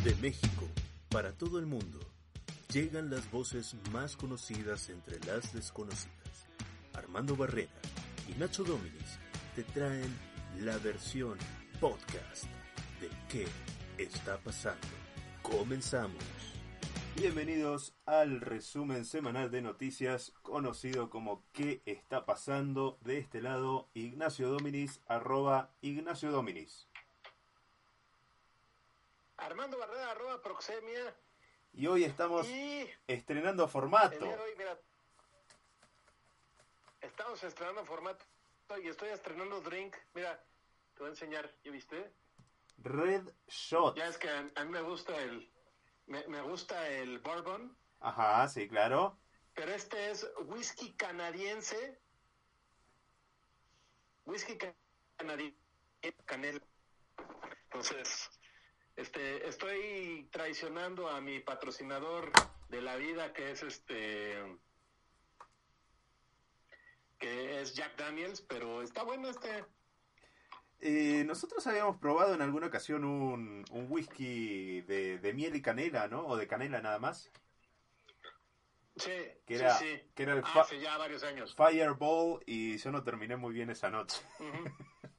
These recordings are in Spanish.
De México, para todo el mundo, llegan las voces más conocidas entre las desconocidas. Armando Barrera y Nacho Dominis te traen la versión podcast de ¿Qué está pasando? Comenzamos. Bienvenidos al resumen semanal de noticias conocido como ¿Qué está pasando? De este lado, Ignacio Dominis, @Ignacio Dominis. Armando Barrera, @Proxemia. Y hoy estamos estrenando formato. El día de hoy, mira, estamos estrenando formato y estoy estrenando drink. Mira, te voy a enseñar, ¿ya viste? Red Shot. Ya es que a mí me gusta me gusta el bourbon. Ajá, sí, claro. Pero este es whisky canadiense. Whisky canadiense, canela. Entonces, estoy traicionando a mi patrocinador de la vida, que es Jack Daniels, pero está bueno Nosotros habíamos probado en alguna ocasión un whisky de miel y canela, ¿no? O de canela nada más. Sí, que era sí. Que era el hace ya varios años. Fireball, y yo no terminé muy bien esa noche. Uh-huh.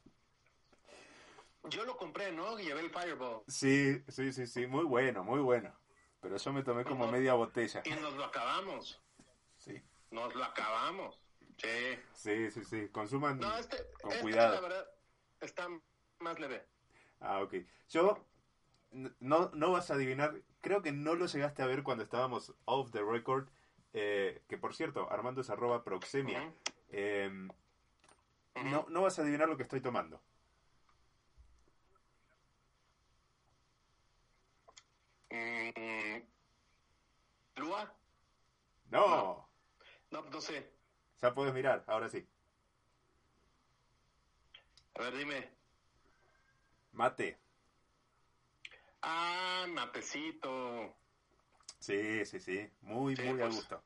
Yo lo compré, ¿no? Llevé el Fireball. Sí, muy bueno. Pero yo me tomé como media botella. Y nos lo acabamos. Sí. Nos lo acabamos. Sí. Sí. Consuman No, con cuidado. La verdad, está más leve. Ah, ok. Yo, no vas a adivinar, creo que no lo llegaste a ver cuando estábamos off the record, que por cierto, Armando es @Proxemia. Uh-huh. No vas a adivinar lo que estoy tomando. ¿Lua? No. No sé. Ya puedes mirar, ahora sí. A ver, dime. Mate. Ah, matecito. Sí. Muy pues, a gusto.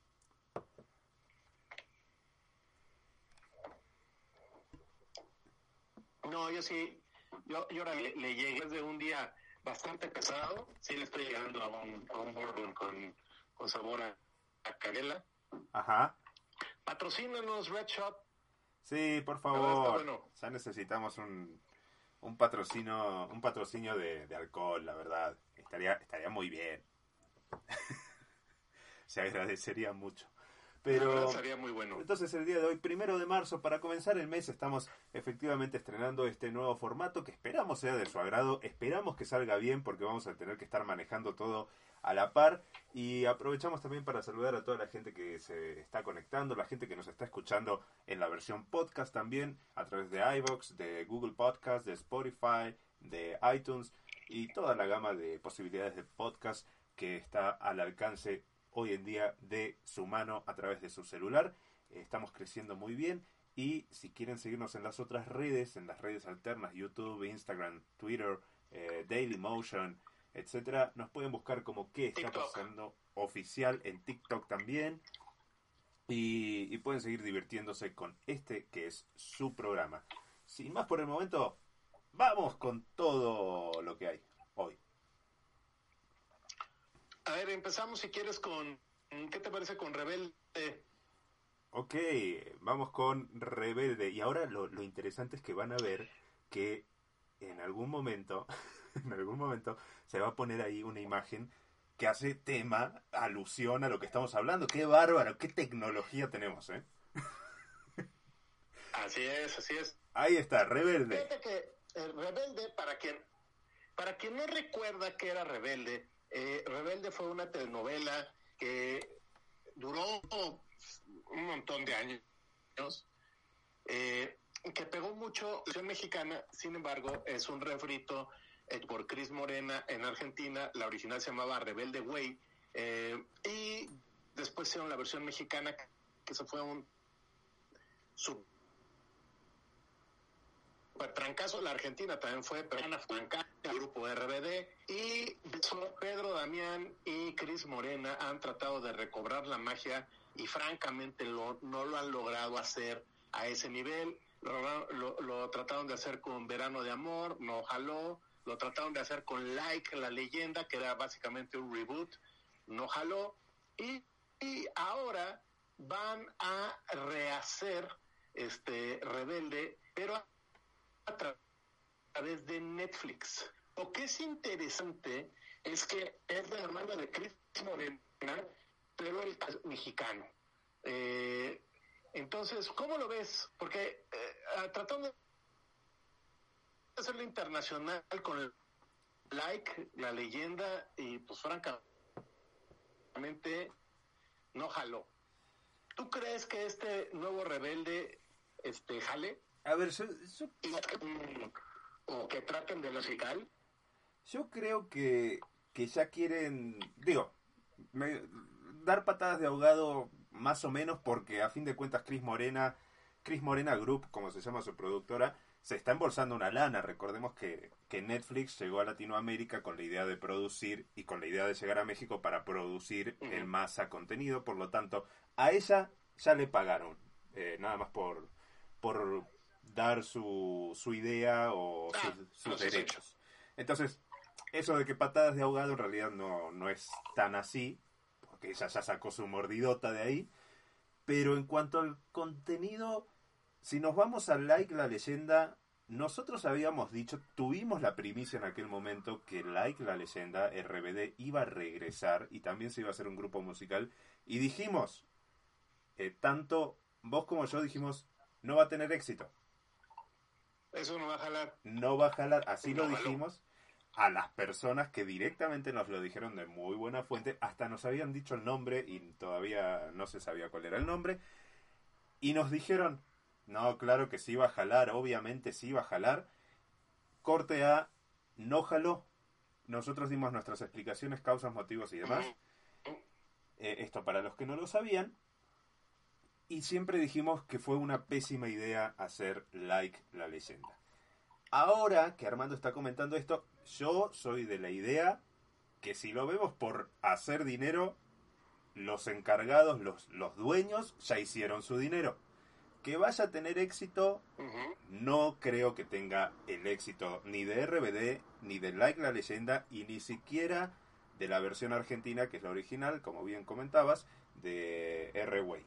No, yo sí. Yo ahora le llegué desde un día bastante pesado. Sí, le estoy llegando a un bourbon con sabor a canela. Ajá. Patrocínanos, Red Shot. Sí, por favor. Bueno. Ya necesitamos un patrocinio de alcohol, la verdad. Estaría muy bien. Se agradecería mucho. Pero sería muy bueno. Entonces el día de hoy, 1 de marzo, para comenzar el mes, estamos efectivamente estrenando este nuevo formato que esperamos sea de su agrado, esperamos que salga bien porque vamos a tener que estar manejando todo a la par, y aprovechamos también para saludar a toda la gente que se está conectando, la gente que nos está escuchando en la versión podcast también, a través de iVoox, de Google Podcast, de Spotify, de iTunes y toda la gama de posibilidades de podcast que está al alcance hoy en día de su mano a través de su celular. Estamos creciendo muy bien, y si quieren seguirnos en las otras redes, en las redes alternas, YouTube, Instagram, Twitter, Dailymotion, etcétera, nos pueden buscar como ¿Qué está pasando? Oficial en TikTok también, y pueden seguir divirtiéndose con que es su programa. Sin más por el momento, vamos con todo lo que hay hoy. A ver, empezamos si quieres ¿qué te parece con Rebelde? Ok, vamos con Rebelde. Y ahora lo interesante es que van a ver que en algún momento se va a poner ahí una imagen que hace alusión a lo que estamos hablando. ¡Qué bárbaro! ¡Qué tecnología tenemos, eh! Así es. Ahí está, Rebelde. Fíjate que Rebelde, para quien no recuerda que era Rebelde, Rebelde fue una telenovela que duró un montón de años, que pegó mucho en la televisión mexicana. Sin embargo, es un refrito por Cris Morena en Argentina. La original se llamaba Rebelde Way, y después hicieron la versión mexicana, que se fue un trancazo. La Argentina también fue, pero Ana Franca, el grupo RBD, y Pedro Damián y Cris Morena han tratado de recobrar la magia, y francamente no lo han logrado hacer a ese nivel. Lo trataron de hacer con Verano de Amor, no jaló. lo trataron de hacer con Like, la leyenda, que era básicamente un reboot, no jaló, y ahora van a rehacer Rebelde, pero a través de Netflix. Lo que es interesante es que es de la mano de Chris Morena, pero el mexicano. Entonces, ¿cómo lo ves? Porque tratando de hacerlo internacional con Like, la leyenda, y pues francamente no jaló. ¿Tú crees que este nuevo Rebelde jale? A ver, ¿O que traten de musical? yo creo que ya quieren, digo, dar patadas de ahogado más o menos, porque a fin de cuentas Cris Morena Group, como se llama su productora, se está embolsando una lana. Recordemos que Netflix llegó a Latinoamérica con la idea de producir y con la idea de llegar a México para producir en masa contenido. Por lo tanto, a ella ya le pagaron, nada más por dar su idea o sus derechos. Entonces, eso de que patadas de ahogado en realidad no es tan así, porque ella ya sacó su mordidota de ahí. Pero en cuanto al contenido, si nos vamos a Like, la leyenda, nosotros habíamos dicho, tuvimos la primicia en aquel momento que Like, la leyenda, RBD, iba a regresar y también se iba a hacer un grupo musical. Y dijimos, tanto vos como yo dijimos, no va a tener éxito. Eso no va a jalar. No va a jalar, así no lo dijimos a las personas que directamente nos lo dijeron de muy buena fuente. Hasta nos habían dicho el nombre y todavía no se sabía cuál era el nombre. Y nos dijeron, no, claro que sí iba a jalar, obviamente sí iba a jalar. Corte A, no jaló. Nosotros dimos nuestras explicaciones, causas, motivos y demás. Esto para los que no lo sabían. Y siempre dijimos que fue una pésima idea hacer Like, la leyenda. Ahora que Armando está comentando esto, yo soy de la idea que si lo vemos por hacer dinero, los encargados, los dueños, ya hicieron su dinero. Que vaya a tener éxito, no creo que tenga el éxito ni de RBD, ni de Like, la leyenda, y ni siquiera de la versión argentina, que es la original, como bien comentabas, de R-Way.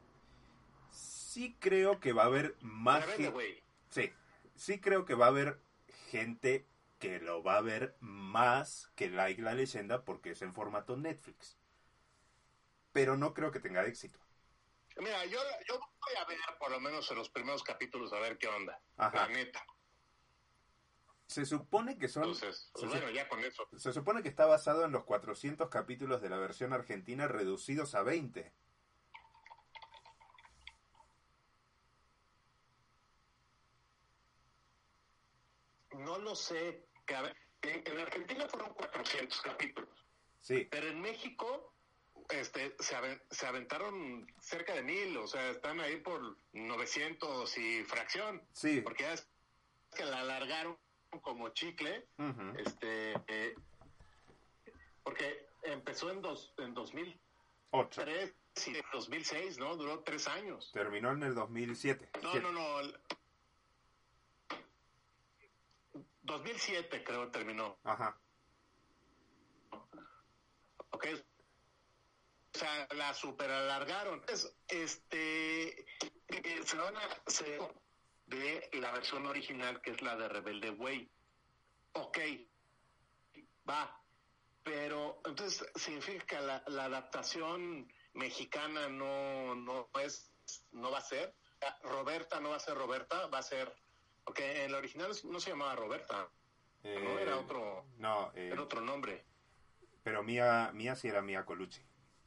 Sí creo que va a haber más gente. Sí creo que va a haber gente que lo va a ver más que Like, la leyenda, porque es en formato Netflix. Pero no creo que tenga éxito. Mira, yo voy a ver por lo menos en los primeros capítulos a ver qué onda. Ajá. La neta. Se supone que son... Entonces, bueno, ya con eso. Se supone que está basado en los 400 capítulos de la versión argentina reducidos a 20. No lo sé. Que, a ver, en Argentina fueron 400 capítulos. Sí. Pero en México se aventaron cerca de 1000, o sea, están ahí por 900 y fracción. Sí. Porque ya es que la alargaron como chicle. Uh-huh. Porque empezó en 2003 y en 2006, ¿no? Duró 3 años. Terminó en el 2007. No. 2007 creo terminó. Ajá. Ok. O sea, la super alargaron. Entonces, se van a hacer de la versión original, que es la de Rebelde Way. Ok. Va. Pero, entonces, significa que la adaptación mexicana no va a ser. Roberta no va a ser Roberta, va a ser... Porque en la original no se llamaba Roberta. No, era otro... No, era otro nombre. Pero Mía sí era Mía Colucci.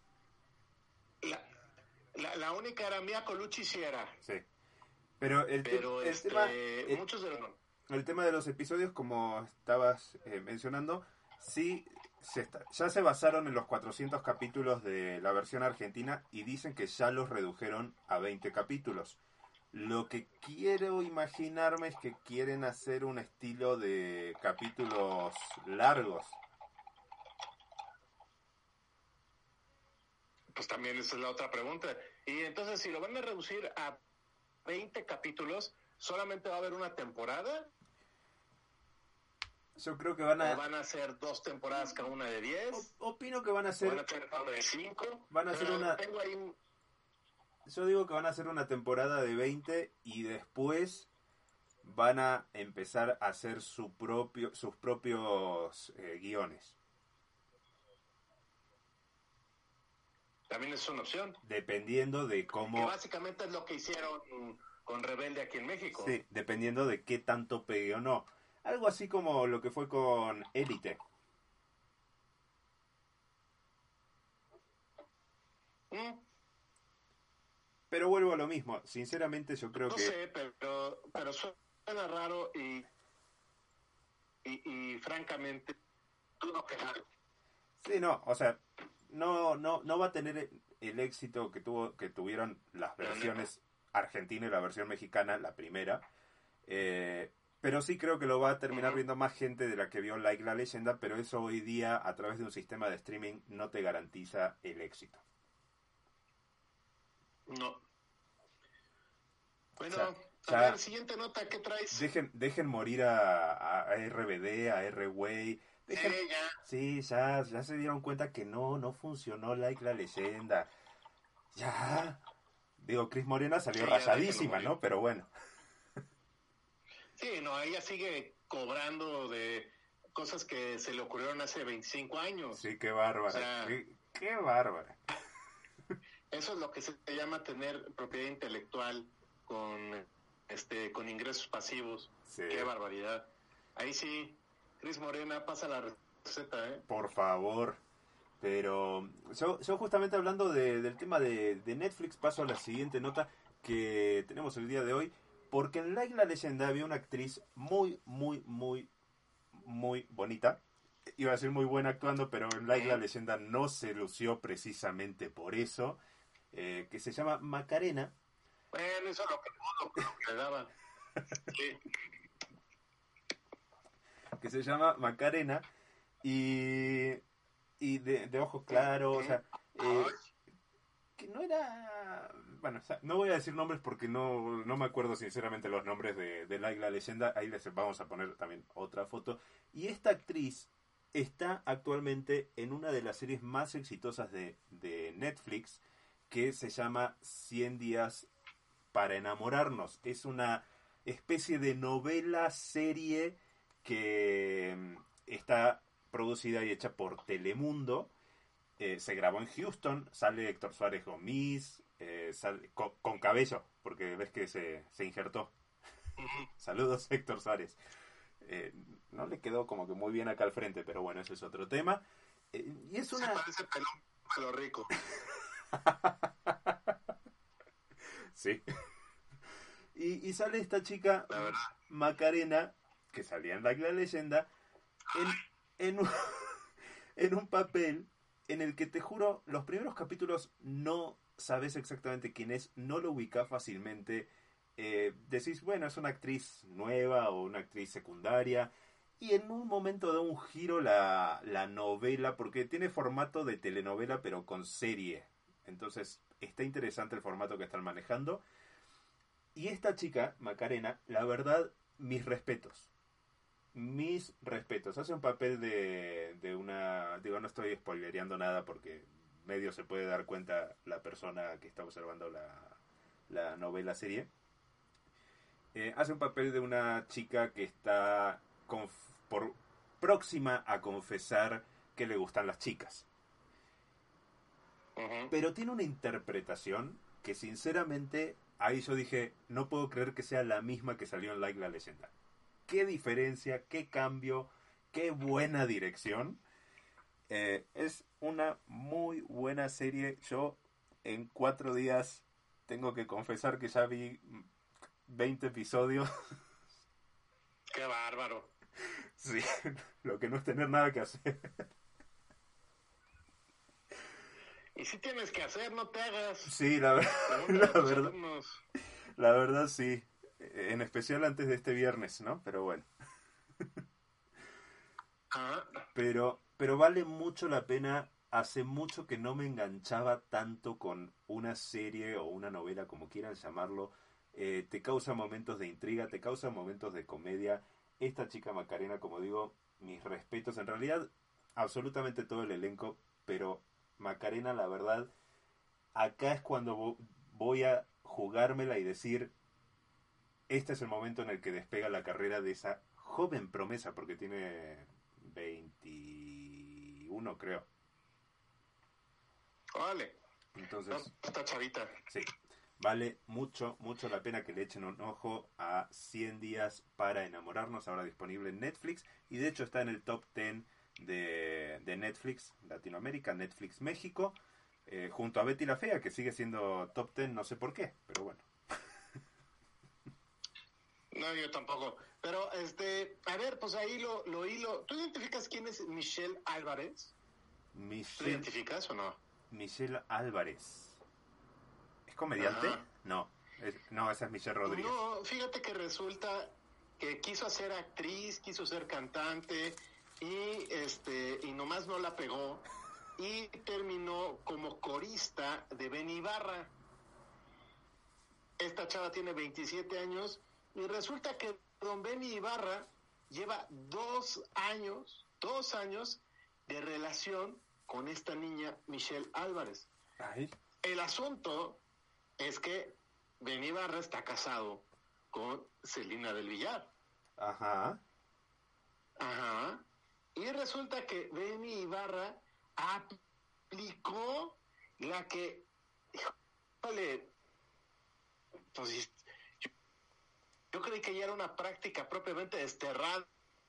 La única era Mía Colucci, sí era. Sí. Pero muchos de los... El tema de los episodios, como estabas mencionando, sí, ya se basaron en los 400 capítulos de la versión argentina y dicen que ya los redujeron a 20 capítulos. Lo que quiero imaginarme es que quieren hacer un estilo de capítulos largos. Pues también esa es la otra pregunta. Y entonces, si lo van a reducir a 20 capítulos, ¿solamente va a haber una temporada? Yo creo que ¿O van a ser 2 temporadas cada una de 10? Opino que van a ¿O ser... van a ser cada una de 5? Van a hacer una... Tengo ahí... Yo digo que van a hacer una temporada de 20 y después van a empezar a hacer sus propios guiones. También es una opción. Dependiendo de cómo... Que básicamente es lo que hicieron con Rebelde aquí en México. Sí, dependiendo de qué tanto pegue o no. Algo así como lo que fue con Élite. Pero vuelvo a lo mismo. Sinceramente yo creo No que... sé, pero suena raro y francamente dudo que... Sí, no, o sea, no va a tener el éxito que tuvieron las versiones argentina y la versión mexicana, la primera. Pero sí creo que lo va a terminar viendo más gente de la que vio Like la Leyenda, pero eso hoy día, a través de un sistema de streaming, no te garantiza el éxito. No. Bueno, O sea, a ver, siguiente nota, ¿qué traes? Dejen morir a RBD, a R-Way. Sí, ya se dieron cuenta que no funcionó Like la Leyenda. Ya. Digo, Cris Morena salió rayadísima, ¿no? Pero bueno. Sí, no, ella sigue cobrando de cosas que se le ocurrieron hace 25 años. Sí, qué bárbara. O sea, qué bárbara. Eso es lo que se llama tener propiedad intelectual con ingresos pasivos. Sí. Qué barbaridad. Ahí sí, Cris Morena, pasa la receta, ¿eh? Por favor. Pero yo justamente hablando del tema de Netflix, paso a la siguiente nota que tenemos el día de hoy. Porque en Like la Leyenda había una actriz muy bonita. Iba a decir muy buena actuando, pero en Like la Leyenda no se lució precisamente por eso. Que se llama Macarena. Bueno, eso es lo que le daban. Sí. Que se llama Macarena. Y de ojos claros, o sea, que no era... Bueno, o sea, no voy a decir nombres porque no me acuerdo sinceramente los nombres de Like la Leyenda. Ahí les vamos a poner también otra foto. Y esta actriz está actualmente en una de las series más exitosas de Netflix, que se llama 100 días para enamorarnos. Es una especie de novela serie que está producida y hecha por Telemundo. Se grabó en Houston. Sale Héctor Suárez Gómez, sale con cabello, porque ves que se injertó. Saludos, Héctor Suárez. No le quedó como que muy bien acá al frente, pero bueno, ese es otro tema. Y es una... Se parece pelo rico. Sí. Y sale esta chica, Macarena, que salía en Like la Leyenda, en un papel en el que, te juro, los primeros capítulos no sabes exactamente quién es, no lo ubicás fácilmente. Decís, bueno, es una actriz nueva o una actriz secundaria, y en un momento da un giro la novela, porque tiene formato de telenovela pero con serie. Entonces está interesante el formato que están manejando. Y esta chica, Macarena, la verdad, mis respetos. Hace un papel de una... Digo, no estoy spoilereando nada porque medio se puede dar cuenta la persona que está observando la novela serie. Hace un papel de una chica que está próxima a confesar que le gustan las chicas. Pero tiene una interpretación que sinceramente, ahí yo dije, no puedo creer que sea la misma que salió en Like la Leyenda. Qué diferencia, qué cambio, qué buena dirección. Es una muy buena serie. Yo en 4 días tengo que confesar que ya vi 20 episodios. ¡Qué bárbaro! Sí, lo que no es tener nada que hacer. Y si tienes que hacer, no te hagas. Sí, la verdad sí. En especial antes de este viernes, ¿no? Pero bueno. Pero vale mucho la pena. Hace mucho que no me enganchaba tanto con una serie o una novela, como quieran llamarlo. Te causa momentos de intriga, te causa momentos de comedia. Esta chica Macarena, como digo, mis respetos. En realidad, absolutamente todo el elenco, pero Macarena, la verdad, acá es cuando voy a jugármela y decir, este es el momento en el que despega la carrera de esa joven promesa, porque tiene 21, creo. Vale. Entonces, está chavita. sí, vale mucho, mucho la pena que le echen un ojo a 100 días para enamorarnos, ahora disponible en Netflix, y de hecho está en el top 10 de Netflix Latinoamérica, Netflix México, junto a Betty la Fea, que sigue siendo top 10, no sé por qué, pero bueno. No, yo tampoco. Pero, a ver, pues ahí lo hilo. ¿Tú identificas quién es Michelle Álvarez? ¿Tú identificas o no? Michelle Álvarez. ¿Es comediante? Ajá. No, no, esa es Michelle Rodríguez. No, fíjate que resulta que quiso ser actriz, quiso ser cantante y nomás no la pegó y terminó como corista de Benny Ibarra. Esta chava tiene 27 años y resulta que don Benny Ibarra lleva 2 años de relación con esta niña Michelle Álvarez. Ay. El asunto es que Benny Ibarra está casado con Celina del Villar. Ajá. Ajá. Y resulta que Benny Ibarra aplicó la que, híjole, pues yo creí que ya era una práctica propiamente desterrada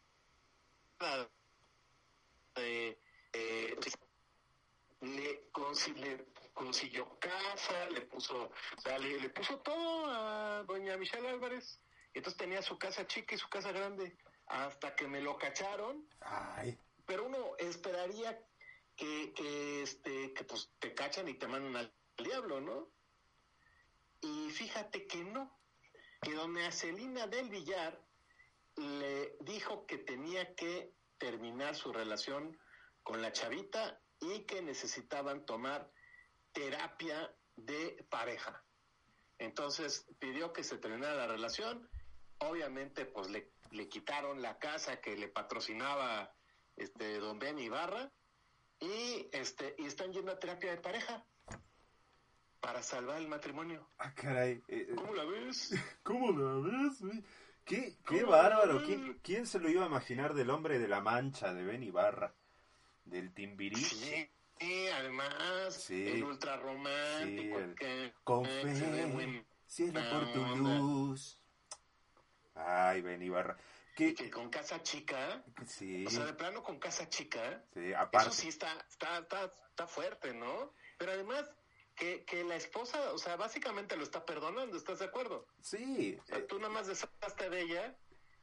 le consiguió casa, le puso todo a doña Michelle Álvarez. Entonces tenía su casa chica y su casa grande, hasta que me lo cacharon. Ay. Pero uno esperaría que pues te cachan y te mandan al diablo, ¿no? Y fíjate que no, que doña Celina del Villar le dijo que tenía que terminar su relación con la chavita y que necesitaban tomar terapia de pareja. Entonces pidió que se terminara la relación. Obviamente pues le quitaron la casa que le patrocinaba don Ben Ibarra y están yendo a terapia de pareja para salvar el matrimonio. Ah, caray. ¿Cómo la ves? ¿Cómo la ves? Qué bárbaro. ¿Quién se lo iba a imaginar del hombre de la mancha de Ben Ibarra? Del Timbiriche. Sí, además, sí, el ultra romántico. Sí, con fe, cielo por tu luz. Ay, Ben Ibarra. Y que con casa chica, sí. O sea, de plano con casa chica, sí, aparte. Eso sí está fuerte, ¿no? Pero además, que la esposa, o sea, básicamente lo está perdonando, ¿estás de acuerdo? Sí. O sea, tú nada más deshazte de ella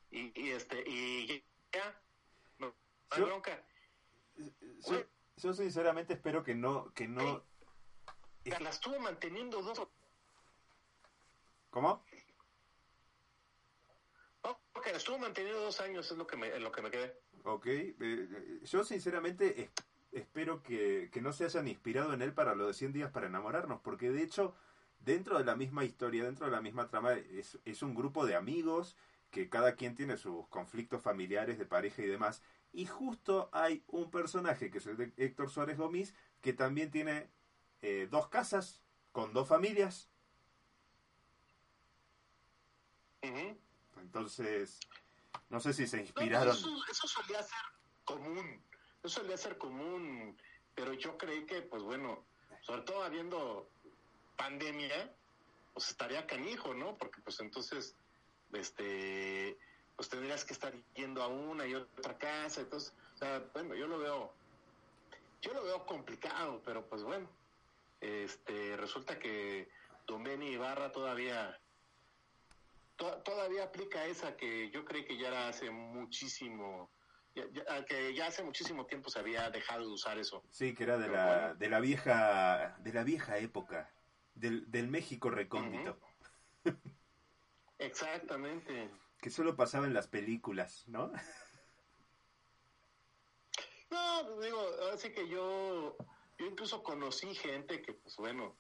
y ya, no hay bronca. Yo sinceramente espero que no... La estuvo manteniendo 2... ¿Cómo? Ok, la estuvo manteniendo 2 años, es lo que me quedé. Ok, yo sinceramente espero que no se hayan inspirado en él para lo de 100 días para enamorarnos, porque de hecho, dentro de la misma historia, dentro de la misma trama, es un grupo de amigos que cada quien tiene sus conflictos familiares de pareja y demás, y justo hay un personaje que es el de Héctor Suárez Gómez, que también tiene 2 casas con 2 familias. Uh-huh. Entonces, no sé si se inspiraron. No, eso solía ser común, pero yo creí que, pues bueno, sobre todo habiendo pandemia, pues estaría canijo, ¿no? Porque pues entonces, pues tendrías que estar yendo a una y otra casa, entonces, o sea, bueno, yo lo veo complicado, pero pues bueno, resulta que don Benny Ibarra todavía aplica esa que yo creí que ya era hace muchísimo, que ya hace muchísimo tiempo se había dejado de usar eso. Sí, que era de la vieja época, del México recóndito. Uh-huh. Exactamente. Que solo pasaba en las películas, ¿no? No, digo, así que yo incluso conocí gente que, pues bueno,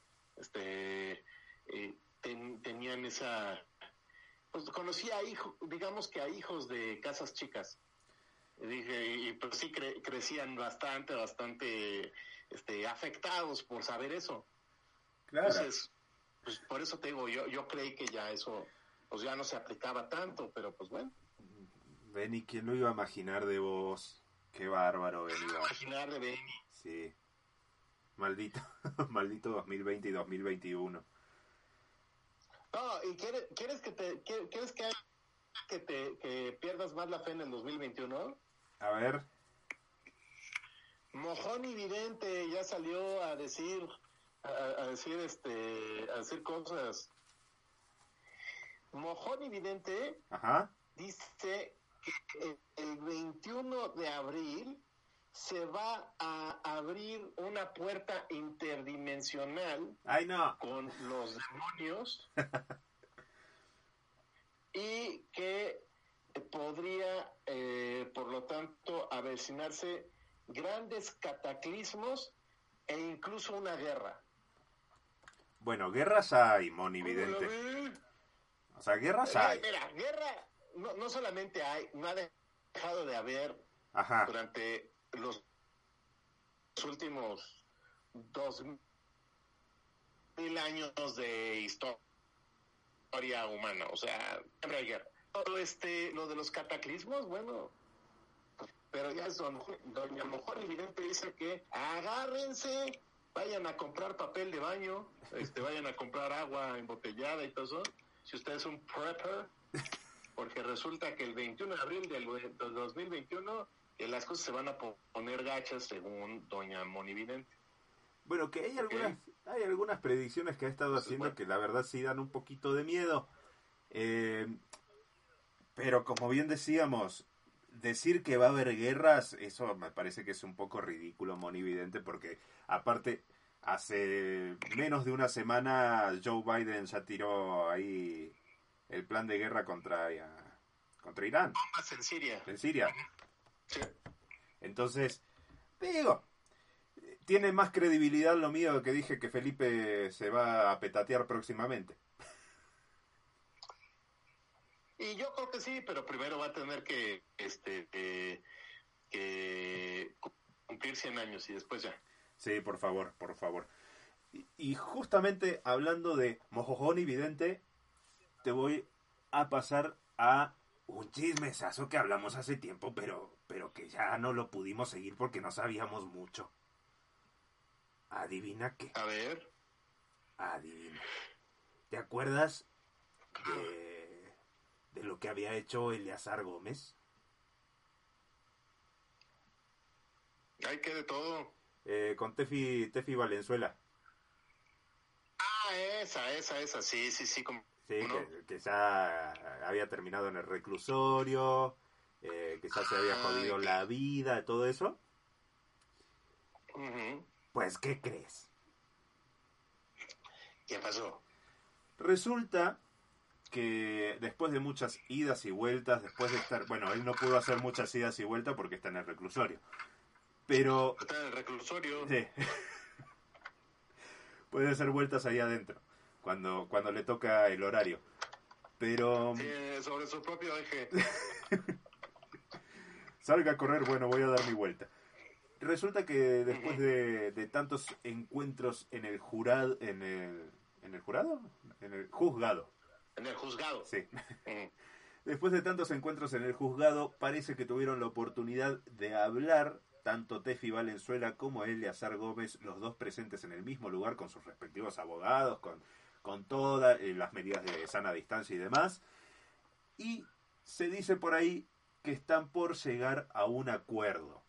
tenían esa, pues conocí a hijos, digamos que a hijos de casas chicas, Y dije, y pues sí crecían bastante afectados por saber eso. Claro. Entonces, pues por eso te digo, yo creí que ya eso, pues ya no se aplicaba tanto, pero pues bueno. Benny, ¿quién lo iba a imaginar de vos? Qué bárbaro, Benny. Imaginar de Benny. Sí. Maldito, maldito 2020 y 2021. No, ¿y quieres que pierdas más la fe en el 2021? A ver. Mojón y Vidente ya salió a decir cosas. Mojón y Vidente Ajá. dice que el 21 de abril se va a abrir una puerta interdimensional. ¡Ay, no! Con los demonios y que podría, por lo tanto, avecinarse grandes cataclismos e incluso una guerra. Bueno, guerras hay, monividente. O sea, guerras hay. Mira, guerra no solamente hay, no ha dejado de haber. Ajá. Durante los últimos 2000 años de historia humana, o sea, siempre hay guerra. Todo lo de los cataclismos, bueno, pero ya es doña Mejor Evidente dice que agárrense, vayan a comprar papel de baño, vayan a comprar agua embotellada y todo eso, si usted es un prepper, porque resulta que el 21 de abril del 2021 las cosas se van a poner gachas según doña Monividente. Bueno, que hay algunas predicciones que ha estado haciendo que la verdad sí dan un poquito de miedo. Pero como bien decíamos, decir que va a haber guerras, eso me parece que es un poco ridículo, monividente, porque aparte hace menos de una semana Joe Biden ya tiró ahí el plan de guerra contra Irán. Bombas en Siria. En Siria. Sí. Entonces, digo, tiene más credibilidad lo mío que dije que Felipe se va a petatear próximamente. Y yo creo que sí, pero primero va a tener que cumplir 100 años y después ya. Sí, por favor, por favor. Y justamente hablando de Mojojón y Vidente, te voy a pasar a un chismesazo que hablamos hace tiempo, pero que ya no lo pudimos seguir porque no sabíamos mucho. ¿Adivina qué? A ver. Adivina. ¿Te acuerdas de lo que había hecho Eleazar Gómez? Hay que de todo. Con Tefi Valenzuela. Ah, esa. Sí. Como, sí, ¿no? que ya había terminado en el reclusorio, que ya se había jodido la vida, todo eso. Uh-huh. Pues, ¿qué crees? ¿Qué pasó? Resulta que después de muchas idas y vueltas, después de estar... Bueno, él no pudo hacer muchas idas y vueltas porque está en el reclusorio. Pero... Está en el reclusorio. Sí. Puede hacer vueltas ahí adentro, cuando le toca el horario. Pero... Sí, sobre su propio eje. Salga a correr, bueno, voy a dar mi vuelta. Resulta que después de tantos encuentros en el jurado... ¿En el jurado? En el juzgado. En el juzgado. Sí. Después de tantos encuentros en el juzgado, parece que tuvieron la oportunidad de hablar tanto Tefi Valenzuela como Eleazar Gómez, los dos presentes en el mismo lugar con sus respectivos abogados, con todas las medidas de sana distancia y demás. Y se dice por ahí que están por llegar a un acuerdo.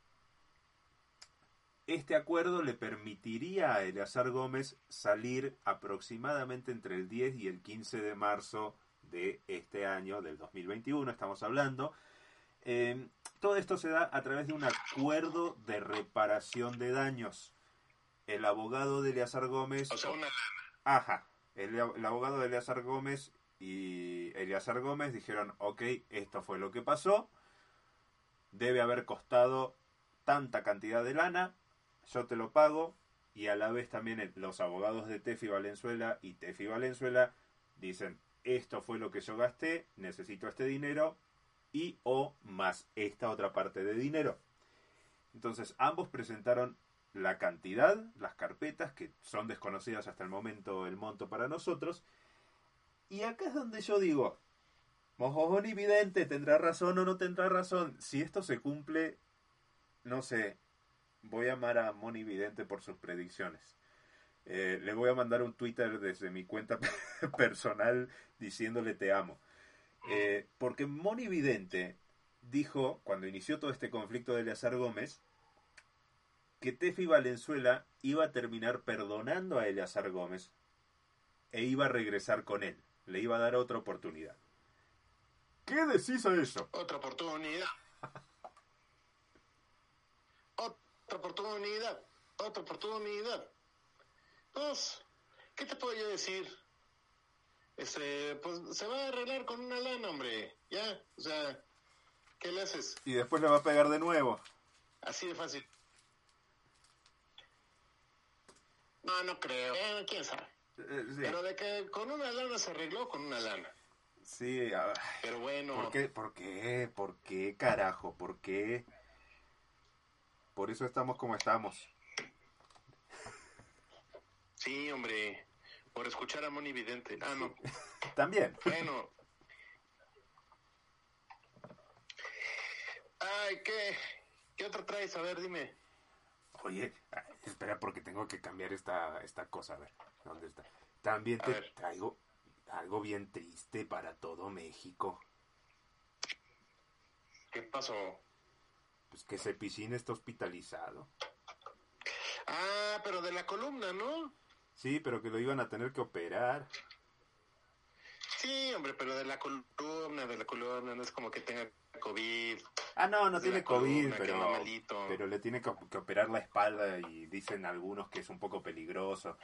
Este acuerdo le permitiría a Eleazar Gómez salir aproximadamente entre el 10 y el 15 de marzo de este año, del 2021, estamos hablando. Todo esto se da a través de un acuerdo de reparación de daños. El abogado de Eleazar Gómez... O sea, una lana. Ajá. El abogado de Eleazar Gómez y Eleazar Gómez dijeron, ok, esto fue lo que pasó. Debe haber costado tanta cantidad de lana. Yo te lo pago. Y a la vez también los abogados de Tefi Valenzuela y Tefi Valenzuela dicen, esto fue lo que yo gasté, necesito este dinero, y o más esta otra parte de dinero. Entonces ambos presentaron la cantidad, las carpetas, que son desconocidas hasta el momento el monto para nosotros. Y acá es donde yo digo, Moni Vidente, ¿tendrá razón o no tendrá razón? Si esto se cumple, no sé, voy a amar a Moni Vidente por sus predicciones. Le voy a mandar un Twitter desde mi cuenta personal diciéndole te amo. Porque Moni Vidente dijo, cuando inició todo este conflicto de Eleazar Gómez, que Tefi Valenzuela iba a terminar perdonando a Eleazar Gómez e iba a regresar con él. Le iba a dar otra oportunidad. ¿Qué decís a eso? Otra oportunidad. Otra oportunidad. Otra oportunidad. Pues, ¿qué te puedo yo decir? Pues se va a arreglar con una lana, hombre. Ya, o sea, ¿qué le haces? Y después le va a pegar de nuevo. Así de fácil. No creo. ¿Quién sabe? Sí. Pero de que con una lana se arregló, con una lana. Sí, pero bueno. ¿Por qué? ¿Por qué, carajo? ¿Por qué? Por eso estamos como estamos. Sí, hombre. Por escuchar a Moni Vidente. Ah, no. También. Bueno. Ay, ¿qué otro traes? A ver, dime. Oye, espera porque tengo que cambiar esta cosa. A ver, ¿dónde está? También te traigo algo bien triste para todo México. ¿Qué pasó? Pues que Cepillín está hospitalizado. Ah, pero de la columna, ¿no? Sí, pero que lo iban a tener que operar. Sí, hombre, pero de la columna, no es como que tenga COVID. Ah, no tiene COVID, columna, pero le tiene que operar la espalda y dicen algunos que es un poco peligroso.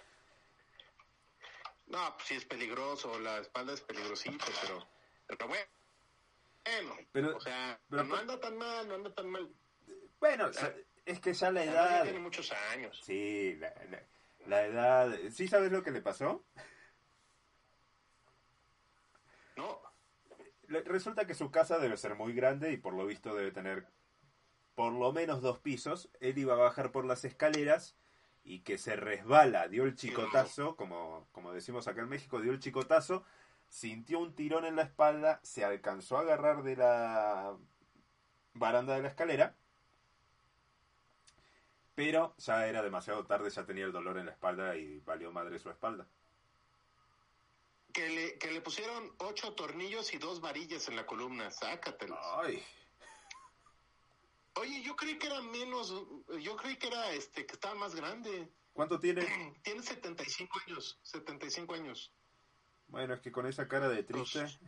No, pues sí es peligroso, la espalda es peligrosita, pero bueno, o sea, pero no anda tan mal. Bueno, es que ya la edad... Ya tiene muchos años. Sí, la edad... ¿Sí sabes lo que le pasó? No. Resulta que su casa debe ser muy grande y por lo visto debe tener por lo menos 2 pisos. Él iba a bajar por las escaleras y que se resbala, dio el chicotazo, como decimos acá en México, dio el chicotazo, sintió un tirón en la espalda, se alcanzó a agarrar de la baranda de la escalera, pero ya era demasiado tarde, ya tenía el dolor en la espalda y valió madre su espalda. Que le pusieron 8 tornillos y 2 varillas en la columna, sácatelos. Ay. Oye, yo creí que era menos, que estaba más grande. ¿Cuánto tiene? Tiene 75 años. Bueno, es que con esa cara de triste... Pues,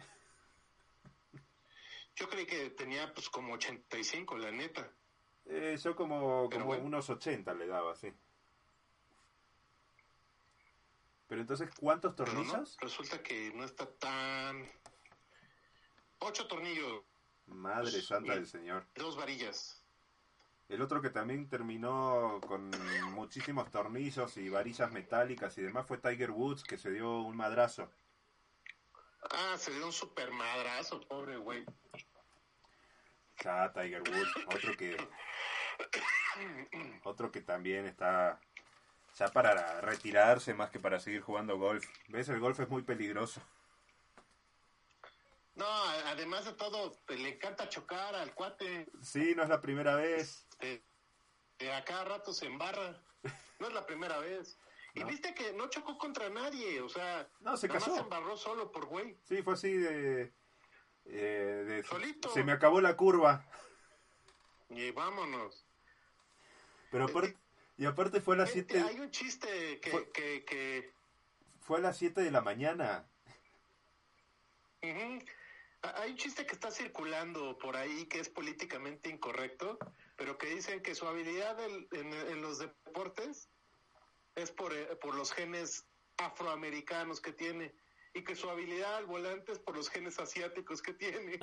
yo creí que tenía pues como 85, la neta. Yo como bueno, unos 80 le daba, sí. Pero entonces, ¿cuántos tornillos? No, resulta que no está tan... 8 tornillos. Madre santa del Señor. 2 varillas. El otro que también terminó con muchísimos tornillos y varillas metálicas y demás fue Tiger Woods, que se dio un madrazo. Ah, se dio un super madrazo, pobre güey. Ya, Tiger Woods, otro que también está ya para retirarse más que para seguir jugando golf. ¿Ves? El golf es muy peligroso. No, además de todo, le encanta chocar al cuate. Sí, no es la primera vez. A cada rato se embarra. No es la primera vez. Y viste que no chocó contra nadie, o sea, no, se nada casó. más se embarró solo por güey. Sí, fue así de solito. Se me acabó la curva. Y vámonos. Pero aparte fue a las 7. Hay un chiste que fue a las 7 de la mañana. Uh-huh. Hay un chiste que está circulando por ahí que es políticamente incorrecto, pero que dicen que su habilidad en los deportes es por los genes afroamericanos que tiene y que su habilidad al volante es por los genes asiáticos que tiene.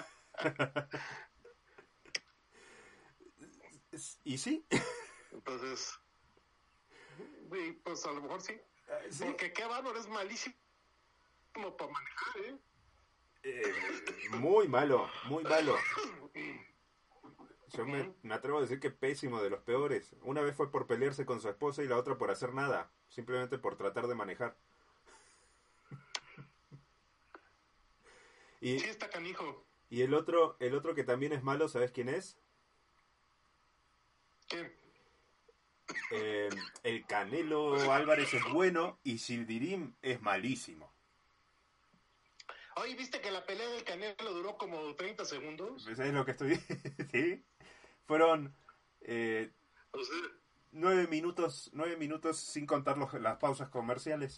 ¿Y sí? Entonces, pues a lo mejor sí. ¿Sí? Porque qué bárbaro, es malísimo para manejar, ¿eh? Muy malo, muy malo. Yo me atrevo a decir que pésimo, de los peores. Una vez fue por pelearse con su esposa y la otra por hacer nada, simplemente por tratar de manejar. Y, Sí, está canijo. y el otro que también es malo, ¿sabes quién es? ¿Quién? El Canelo Álvarez es bueno y Sildirim es malísimo. Oye, ¿viste que la pelea del Canelo duró como 30 segundos? ¿Sabes lo que estoy? Sí. Fueron O sea, 9 minutos sin contar las pausas comerciales.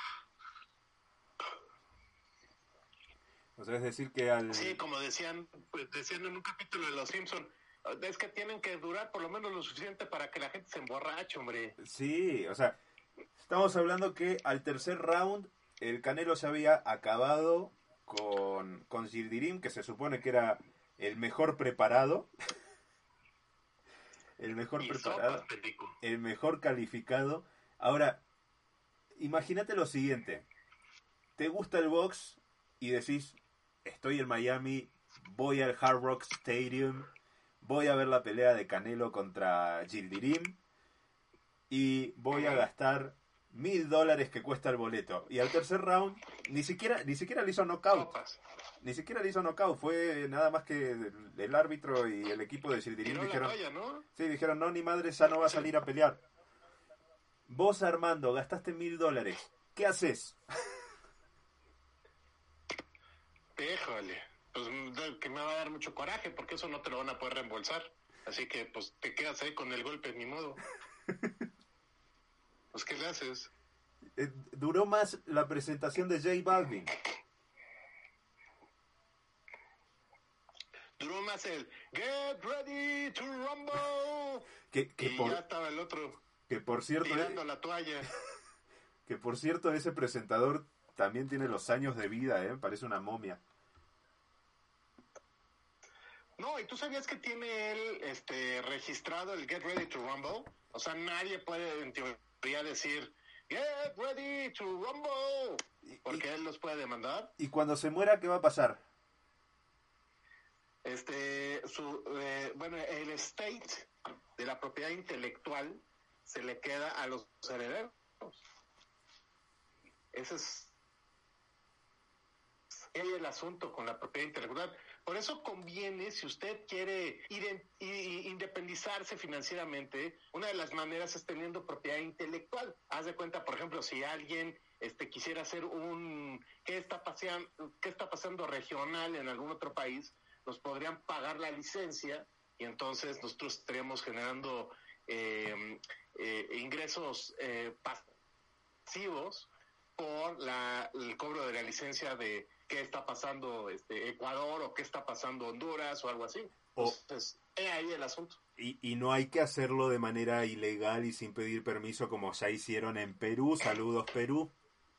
O sea, es decir que sí, como decían en un capítulo de Los Simpson, es que tienen que durar por lo menos lo suficiente para que la gente se emborrache, hombre. Sí, o sea, estamos hablando que al tercer round el Canelo se había acabado con Yildirim, que se supone que era el mejor preparado, el mejor Y preparado, sopas, perico. el mejor calificado. Ahora, imagínate lo siguiente, te gusta el box y decís, estoy en Miami, voy al Hard Rock Stadium, voy a ver la pelea de Canelo contra Yildirim y voy a gastar $1,000 que cuesta el boleto. Y al tercer round ni siquiera le hizo knockout. Sopas. Ni siquiera le hizo knockout. Fue nada más que el árbitro y el equipo de Yildirim Tiró la dijeron, toalla, ¿no? sí, dijeron, no, ni madre, ya no va a salir a pelear. Vos, Armando, gastaste $1,000. ¿Qué haces? Híjole, pues que me va a dar mucho coraje porque eso no te lo van a poder reembolsar. Así que pues te quedas ahí con el golpe, ni modo. Pues ¿qué le haces? Duró más la presentación de J Balvin. Duró más el Get ready to rumble. Que Ya estaba el otro por cierto, tirando la toalla. que por cierto ese presentador también tiene los años de vida, parece una momia. No, ¿y tú sabías que tiene él registrado el Get Ready to Rumble? O sea, nadie puede en teoría decir Get Ready to Rumble porque él los puede demandar. ¿Y cuando se muera qué va a pasar? Bueno, el estate de la propiedad intelectual se le queda a los herederos. Ese es el asunto con la propiedad intelectual. Por eso conviene, si usted quiere independizarse financieramente, una de las maneras es teniendo propiedad intelectual. Haz de cuenta, por ejemplo, si alguien quisiera hacer ¿qué está pasando regional en algún otro país? Nos podrían pagar la licencia y entonces nosotros estaríamos generando ingresos pasivos por el cobro de la licencia de qué está pasando Ecuador o qué está pasando Honduras o algo así. Entonces, ahí el asunto. Y no hay que hacerlo de manera ilegal y sin pedir permiso como ya hicieron en Perú. Saludos, Perú.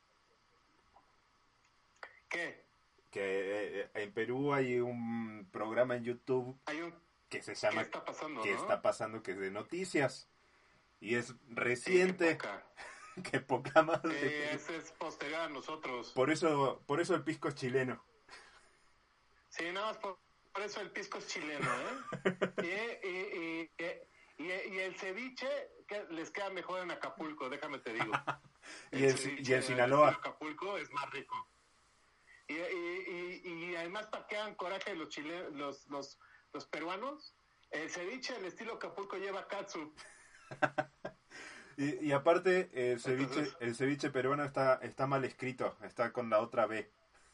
¿Qué? Que en Perú hay un programa en YouTube que se llama ¿Qué está pasando? ¿Qué ¿no? está pasando? Que es de noticias. Y es reciente. Qué poca madre. Ese es posterior a nosotros. Por eso el pisco es chileno. Sí, nada más por eso el pisco es chileno, y el ceviche que les queda mejor en Acapulco, déjame te digo. y en Sinaloa. Acapulco es más rico. Y además para que hagan coraje los peruanos, el ceviche del estilo Acapulco lleva katsu. Y aparte el ceviche peruano está mal escrito, está con la otra B.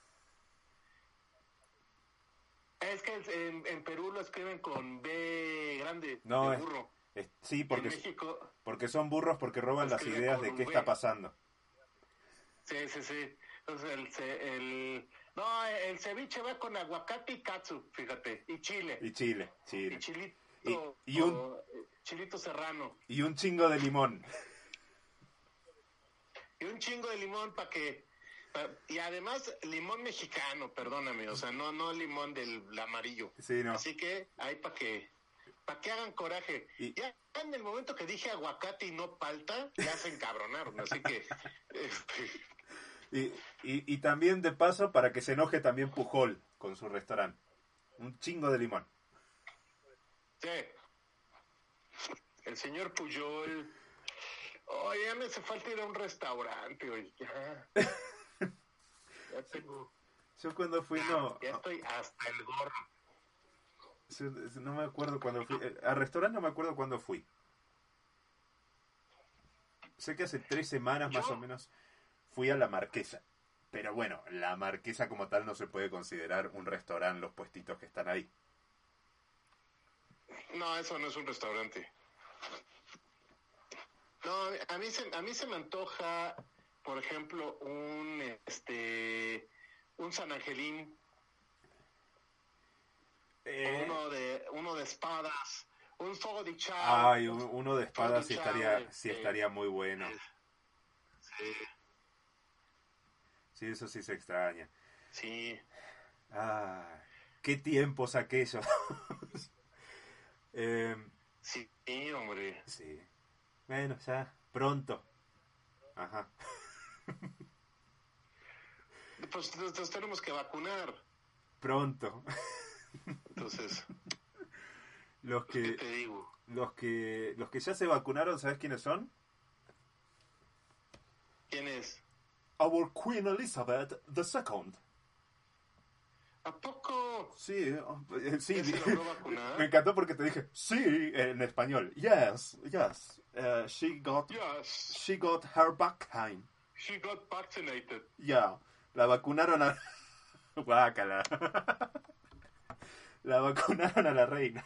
Es que en Perú lo escriben con B grande, no, de burro. Sí, en México, porque son burros, porque roban las ideas de qué está pasando. Sí. Entonces el ceviche va con aguacate y katsu, fíjate, y chile. Y chile. Y chilito. Chilito serrano. Y un chingo de limón. Y un chingo de limón y además limón mexicano, perdóname, o sea, no limón del amarillo. Sí, no. Así que ahí para que hagan coraje. Ya en el momento que dije aguacate y no palta, ya se encabronaron, así que Y también de paso para que se enoje también Pujol con su restaurante. Un chingo de limón. Sí. El señor Puyol. Oye, ya me hace falta ir a un restaurante, oye. Ya tengo. Yo cuando fui, no. Ya estoy hasta el gorro. No me acuerdo cuando fui. Al restaurante no me acuerdo cuándo fui. Sé que hace 3 semanas más o menos fui a La Marquesa. Pero bueno, La Marquesa como tal no se puede considerar un restaurante, los puestitos que están ahí. No, eso no es un restaurante. No, a mí se me antoja, por ejemplo, un San Angelín. Uno de espadas, un fuego de chao. Ay, uno de espadas sí estaría muy bueno. Sí. Sí, eso sí se extraña. Sí. Ah, qué tiempos aquellos. Sí, hombre. Sí. Bueno, ya, pronto. Ajá. Pues nos tenemos que vacunar. Pronto. Entonces, ¿qué te digo? Los que ya se vacunaron, ¿sabes quiénes son? ¿Quién es? Our Queen Elizabeth II. ¿A poco? Sí, sí. ¿Se logró vacunar? Me encantó porque te dije sí en español. Yes. She got her vaccine. She got vaccinated. Yeah. La vacunaron a... Guácala. La vacunaron a la reina.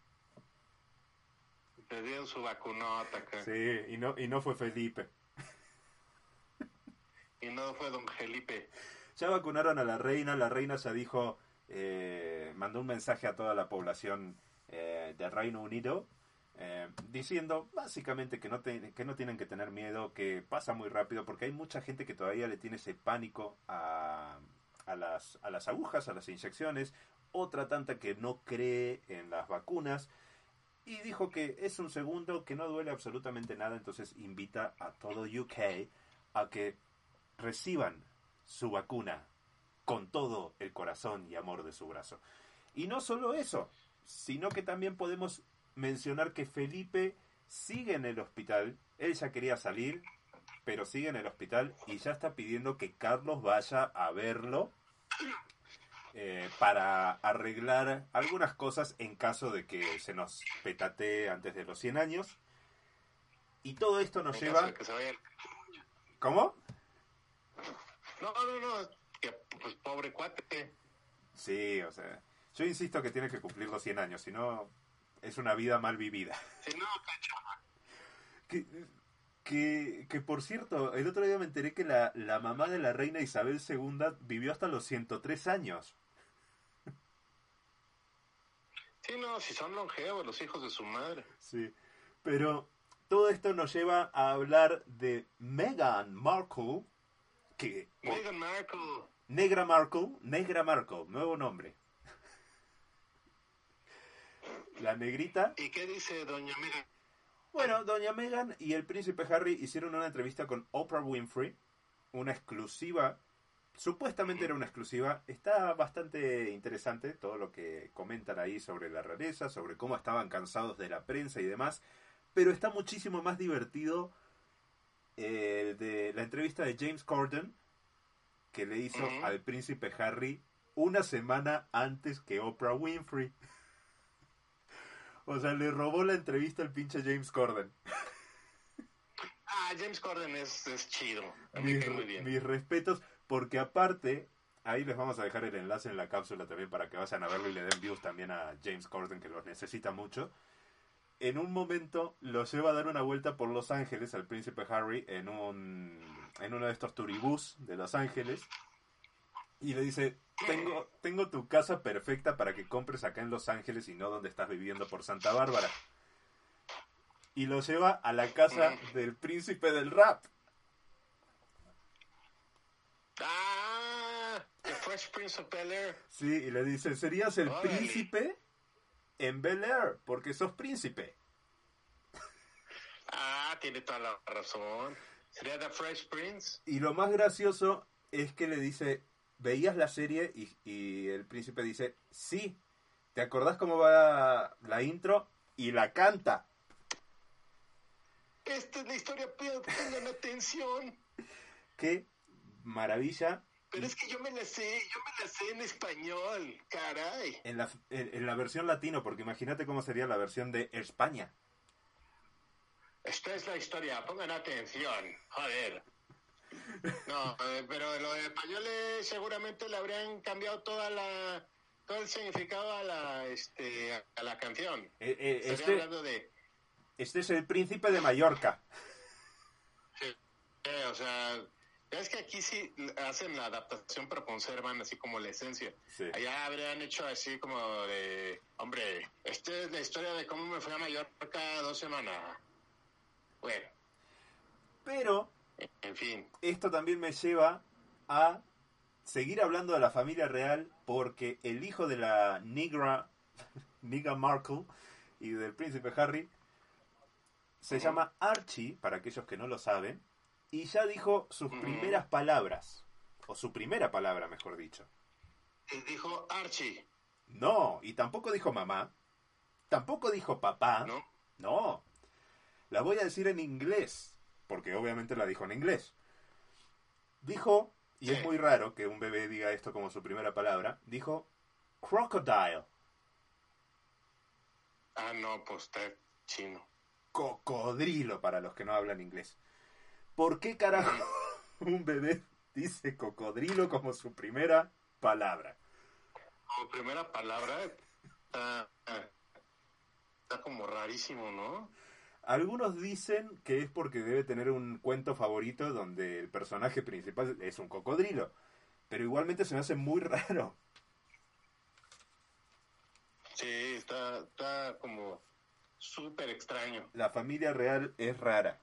Le dieron su vacunota acá. Sí, y no fue Felipe. Y no fue don Felipe. Ya vacunaron a la reina ya dijo, mandó un mensaje a toda la población del Reino Unido, diciendo básicamente que no tienen que tener miedo, que pasa muy rápido, porque hay mucha gente que todavía le tiene ese pánico a las agujas, a las inyecciones, otra tanta que no cree en las vacunas, y dijo que es un segundo, que no duele absolutamente nada, entonces invita a todo UK a que reciban su vacuna con todo el corazón y amor de su brazo. Y no solo eso, sino que también podemos mencionar que Felipe sigue en el hospital. Él ya quería salir, pero sigue en el hospital y ya está pidiendo que Carlos vaya a verlo para arreglar algunas cosas en caso de que se nos petatee antes de los 100 años. Y todo esto nos lleva... Que se vaya... ¿Cómo? No, que pues pobre cuate. Sí, o sea, yo insisto que tiene que cumplir los 100 años, si no es una vida mal vivida. Si no, cacho. Que por cierto, el otro día me enteré que la mamá de la reina Isabel II vivió hasta los 103 años. Sí, no, si son longevos los hijos de su madre. Sí, pero todo esto nos lleva a hablar de Meghan Markle. Meghan Markle. Negra Markle, nuevo nombre. La negrita. ¿Y qué dice doña Meghan? Bueno, doña Meghan y el príncipe Harry hicieron una entrevista con Oprah Winfrey, una exclusiva, supuestamente era una exclusiva, está bastante interesante todo lo que comentan ahí sobre la realeza, sobre cómo estaban cansados de la prensa y demás, pero está muchísimo más divertido de la entrevista de James Corden, que le hizo al príncipe Harry una semana antes que Oprah Winfrey. O sea, le robó la entrevista al pinche James Corden. James Corden es chido. A mí muy bien. Mis respetos, porque aparte, ahí les vamos a dejar el enlace en la cápsula también para que vayan a verlo y le den views también a James Corden, que los necesita mucho. En un momento lo lleva a dar una vuelta por Los Ángeles al príncipe Harry en uno de estos turibús de Los Ángeles y le dice, tengo tu casa perfecta para que compres acá en Los Ángeles y no donde estás viviendo por Santa Bárbara. Y lo lleva a la casa del príncipe del rap. The Fresh Prince of Bel-Air. Sí, y le dice, serías el príncipe en Bel-Air, porque sos príncipe. Tiene toda la razón. Sería The Fresh Prince. Y lo más gracioso es que le dice, ¿veías la serie? Y el príncipe dice, sí. ¿Te acordás cómo va la intro? Y la canta. Esta es la historia, pongan atención. ¡Qué maravilla! Pero es que yo me la sé en español, caray. En la versión latino, porque imagínate cómo sería la versión de España. Esta es la historia, pongan atención, joder. No, pero los españoles seguramente le habrían cambiado todo el significado a la canción. Estaría hablando de... Este es el príncipe de Mallorca. Sí, o sea, es que aquí sí hacen la adaptación, pero conservan así como la esencia. Sí. Allá habrían hecho así como de, hombre, esta es la historia de cómo me fui a Mallorca 2 semanas. Bueno. Pero, en fin, esto también me lleva a seguir hablando de la familia real, porque el hijo de la Meghan Markle y del príncipe Harry se llama Archie, para aquellos que no lo saben, y ya dijo sus primeras palabras, o su primera palabra, mejor dicho. Dijo Archie. No, y tampoco dijo mamá, tampoco dijo papá, no. La voy a decir en inglés, porque obviamente la dijo en inglés. Dijo, y es muy raro que un bebé diga esto como su primera palabra, dijo crocodile. Ah, no, pues está chino. Cocodrilo para los que no hablan inglés. ¿Por qué carajo un bebé dice cocodrilo como su primera palabra? Como primera palabra está como rarísimo, ¿no? Algunos dicen que es porque debe tener un cuento favorito donde el personaje principal es un cocodrilo. Pero igualmente se me hace muy raro. Sí, está como súper extraño. La familia real es rara.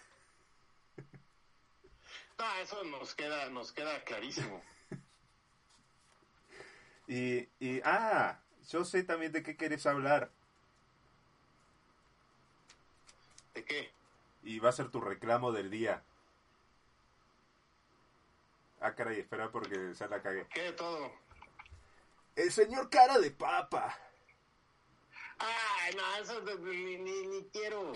No, eso nos queda clarísimo. Yo sé también de qué querés hablar. ¿De qué? Y va a ser tu reclamo del día. Ah, caray, espera porque ya la cagué. ¿Qué de todo? El señor cara de papa. Ay, no, eso ni quiero.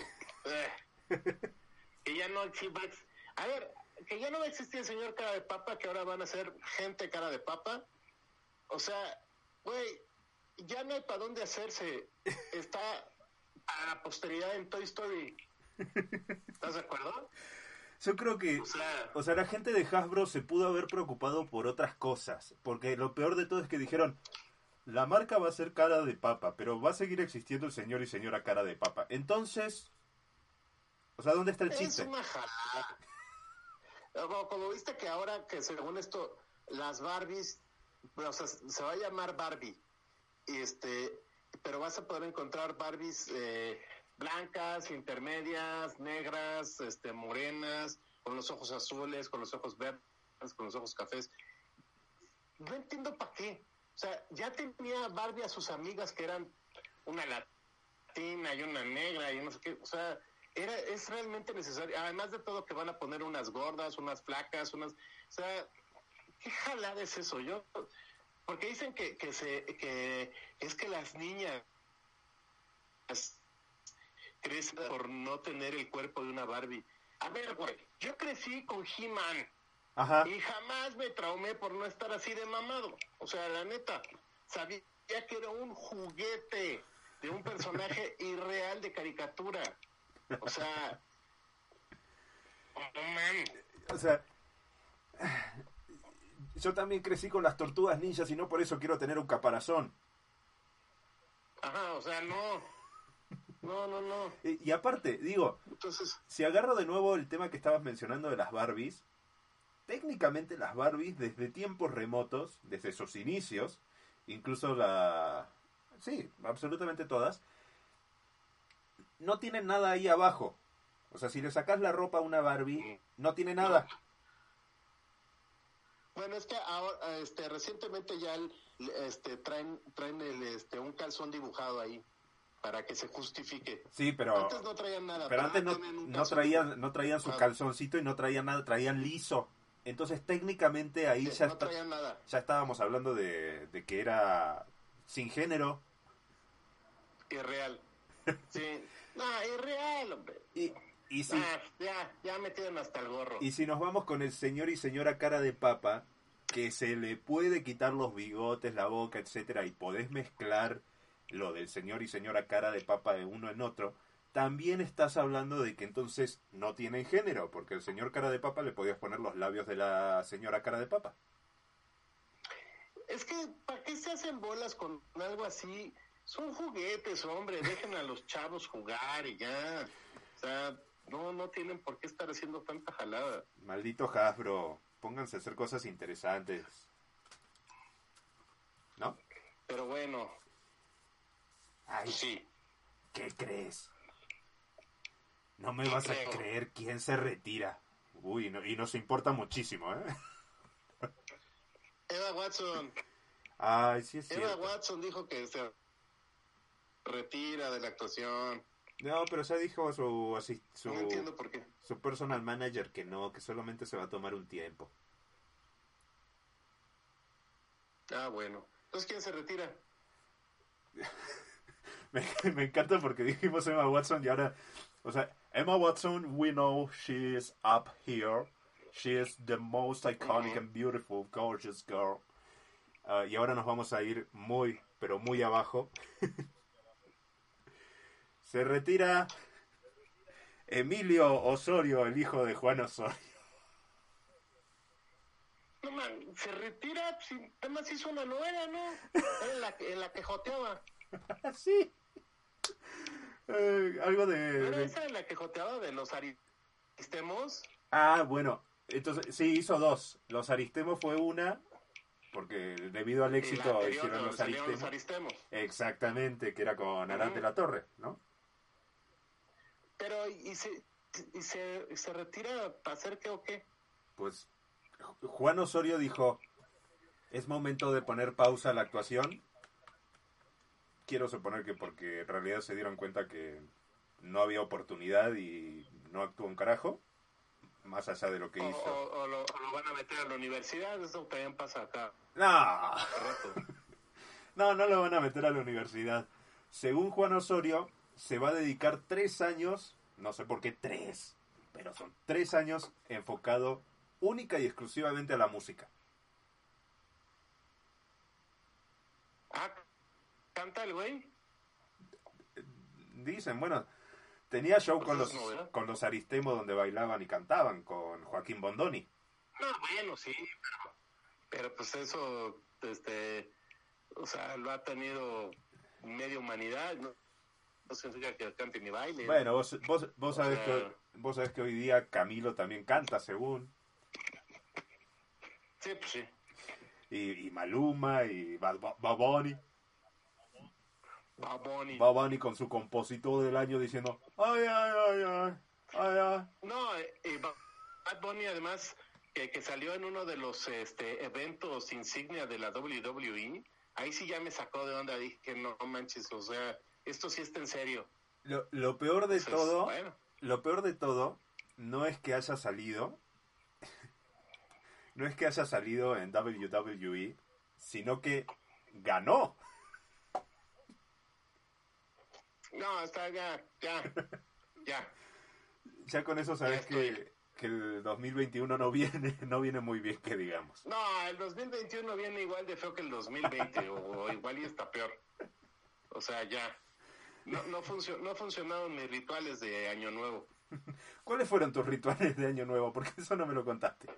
Que ya no a ver, que ya no va a existir el señor cara de papa, que ahora van a ser gente cara de papa. O sea, güey, ya no hay para dónde hacerse. Está a la posteridad en Toy Story. ¿Estás de acuerdo? Yo creo que, o sea, la gente de Hasbro se pudo haber preocupado por otras cosas. Porque lo peor de todo es que dijeron, la marca va a ser cara de papa, pero va a seguir existiendo el señor y señora cara de papa. Entonces, o sea, ¿dónde está el chiste? Es una jalada. Como viste que ahora que según esto, las Barbies, o sea, se va a llamar Barbie, pero vas a poder encontrar Barbies blancas, intermedias, negras, morenas, con los ojos azules, con los ojos verdes, con los ojos cafés. No entiendo para qué. O sea, ya tenía Barbie a sus amigas que eran una latina y una negra y no sé qué. O sea, es realmente necesario. Además de todo que van a poner unas gordas, unas flacas, o sea, ¿qué jalada es eso? Porque dicen que es que las niñas crecen por no tener el cuerpo de una Barbie. A ver, güey, yo crecí con He-Man. Ajá. Y jamás me traumé por no estar así de mamado. O sea, la neta, sabía que era un juguete de un personaje irreal de caricatura. O sea, oh, man. O sea, yo también crecí con las tortugas ninjas y no por eso quiero tener un caparazón. Ajá, o sea, no. Y aparte, digo, entonces, si agarro de nuevo el tema que estabas mencionando de las Barbies, técnicamente las Barbies desde tiempos remotos, desde sus inicios, incluso sí, absolutamente todas, no tienen nada ahí abajo. O sea, si le sacas la ropa a una Barbie, no tiene nada. Bueno, es que ahora, recientemente ya traen un calzón dibujado ahí para que se justifique. Sí, pero antes no traían nada. Pero antes no traían su calzoncito y no traían nada, traían liso. Entonces técnicamente ahí Sí, no traían nada. ya estábamos hablando de que era sin género. Irreal. Sí. No, irreal, hombre. Y si, Ya metieron hasta el gorro. y si nos vamos con el señor y señora cara de papa, que se le puede quitar los bigotes, la boca, etcétera, y podés mezclar lo del señor y señora cara de papa de uno en otro, también estás hablando de que entonces no tienen género, porque el señor cara de papa le podías poner los labios de la señora cara de papa. Es que, ¿para qué se hacen bolas con algo así? Son juguetes, hombre. Dejen a los chavos jugar y ya. O sea, no tienen por qué estar haciendo tanta jalada. Maldito Hasbro, pónganse a hacer cosas interesantes. ¿No? Pero bueno. Ay, Sí. ¿Qué crees? No me vas a creer quién se retira. Uy, no, y nos importa muchísimo, ¿eh? Emma Watson. Ay, sí es cierto. Emma Watson dijo que se retira de la actuación. No, pero ya dijo No entiendo por qué. su personal manager que no, que solamente se va a tomar un tiempo. Ah, bueno. Entonces, ¿quién se retira? Me encanta porque dijimos Emma Watson y ahora, o sea, Emma Watson, we know she is up here. She is the most iconic and beautiful, gorgeous girl. Y ahora nos vamos a ir muy, pero muy abajo. Se retira Emilio Osorio, el hijo de Juan Osorio. No, man, se retira, si, además hizo una novela, ¿no? En la que joteaba. Sí. Algo ¿Era de... esa en la que joteaba de los aristemos? Ah, bueno, entonces sí, hizo dos. Los Aristemos fue una, porque debido al éxito hicieron los Aristemos. Exactamente, que era con Arad de la Torre, ¿no? Pero, ¿y se retira para hacer qué o qué? Pues Juan Osorio dijo, es momento de poner pausa a la actuación. Quiero suponer que porque en realidad se dieron cuenta que no había oportunidad y no actuó un carajo, más allá de lo que hizo. O lo van a meter a la universidad, eso también pasa acá. No. No lo van a meter a la universidad. Según Juan Osorio, se va a dedicar 3 años, no sé por qué 3, pero son 3 años enfocado única y exclusivamente a la música. Ah, ¿canta el güey? Dicen, bueno, tenía show con los Aristemos donde bailaban y cantaban con Joaquín Bondoni. No, bueno, sí, pero pues eso, o sea, lo ha tenido media humanidad, no significa que cante ni baile. Bueno, vos sabés que hoy día Camilo también canta, según. Sí, pues sí. Y Maluma y Bad Bunny. Bad Bunny con su compositor del año diciendo ay, ay, ay, ay, ay, ay. No, Bad Bunny además que salió en uno de los eventos insignia de la WWE, ahí sí ya me sacó de onda, dije no manches, o sea, esto sí está en serio. Lo peor de todo, bueno. Lo peor de todo no es que haya salido no es que haya salido en WWE, sino que ganó. No, está ya. Ya con eso sabes que el 2021 no viene muy bien, que digamos. No, el 2021 viene igual de feo que el 2020, o igual y está peor. O sea, ya. No funcionaron mis rituales de Año Nuevo. ¿Cuáles fueron tus rituales de Año Nuevo? Porque eso no me lo contaste.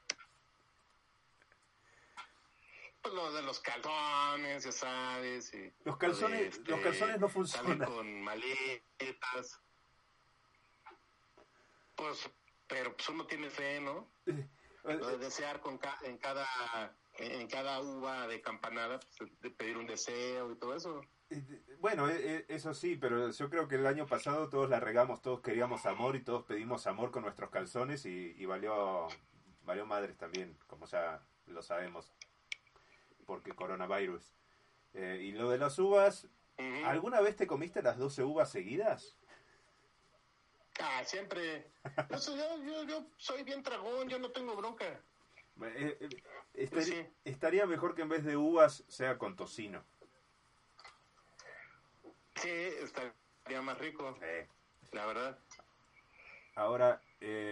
Pues lo de los calzones, ya sabes. Y los calzones no funcionan. Salen con maletas. Pues, pero pues uno tiene fe, ¿no? Lo de desear en cada uva de campanada, pues, de pedir un deseo y todo eso. Bueno, eso sí, pero yo creo que el año pasado todos la regamos, todos queríamos amor y todos pedimos amor con nuestros calzones y valió madres también, como ya lo sabemos, porque coronavirus. Y lo de las uvas, Uh-huh. ¿alguna vez te comiste las 12 uvas seguidas? Siempre. Yo soy bien tragón, yo no tengo bronca. Sí. Estaría mejor que en vez de uvas sea con tocino. Sí, estaría más rico, la verdad. Ahora,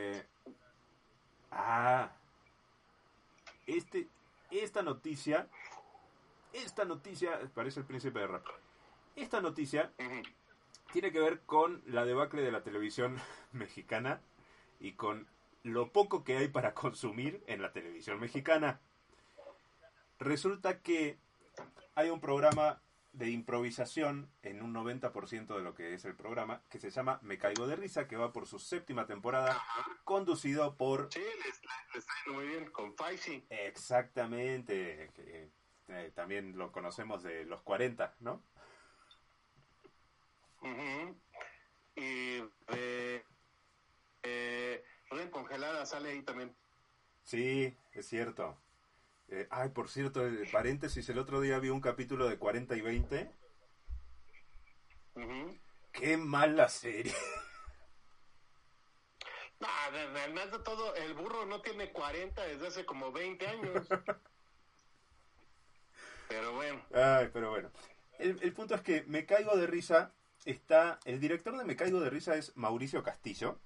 esta noticia, parece el príncipe de rap. Esta noticia Ujú. tiene que ver con la debacle de la televisión mexicana y con lo poco que hay para consumir en la televisión mexicana. Resulta que hay un programa de improvisación en un 90% de lo que es el programa, que se llama Me Caigo de Risa, que va por su 7ª temporada, conducido por... Sí, les está yendo muy bien con Faisy. Exactamente, también lo conocemos de los 40, ¿no? Uh-huh. Y Ren Congelada sale ahí también. Sí, es cierto. Por cierto, paréntesis, el otro día vi un capítulo de 40 y 20. Uh-huh. ¡Qué mala serie! Además de todo, el burro no tiene 40 desde hace como 20 años. Pero bueno. Pero bueno. El punto es que Me Caigo de Risa el director de Me Caigo de Risa es Mauricio Castillo.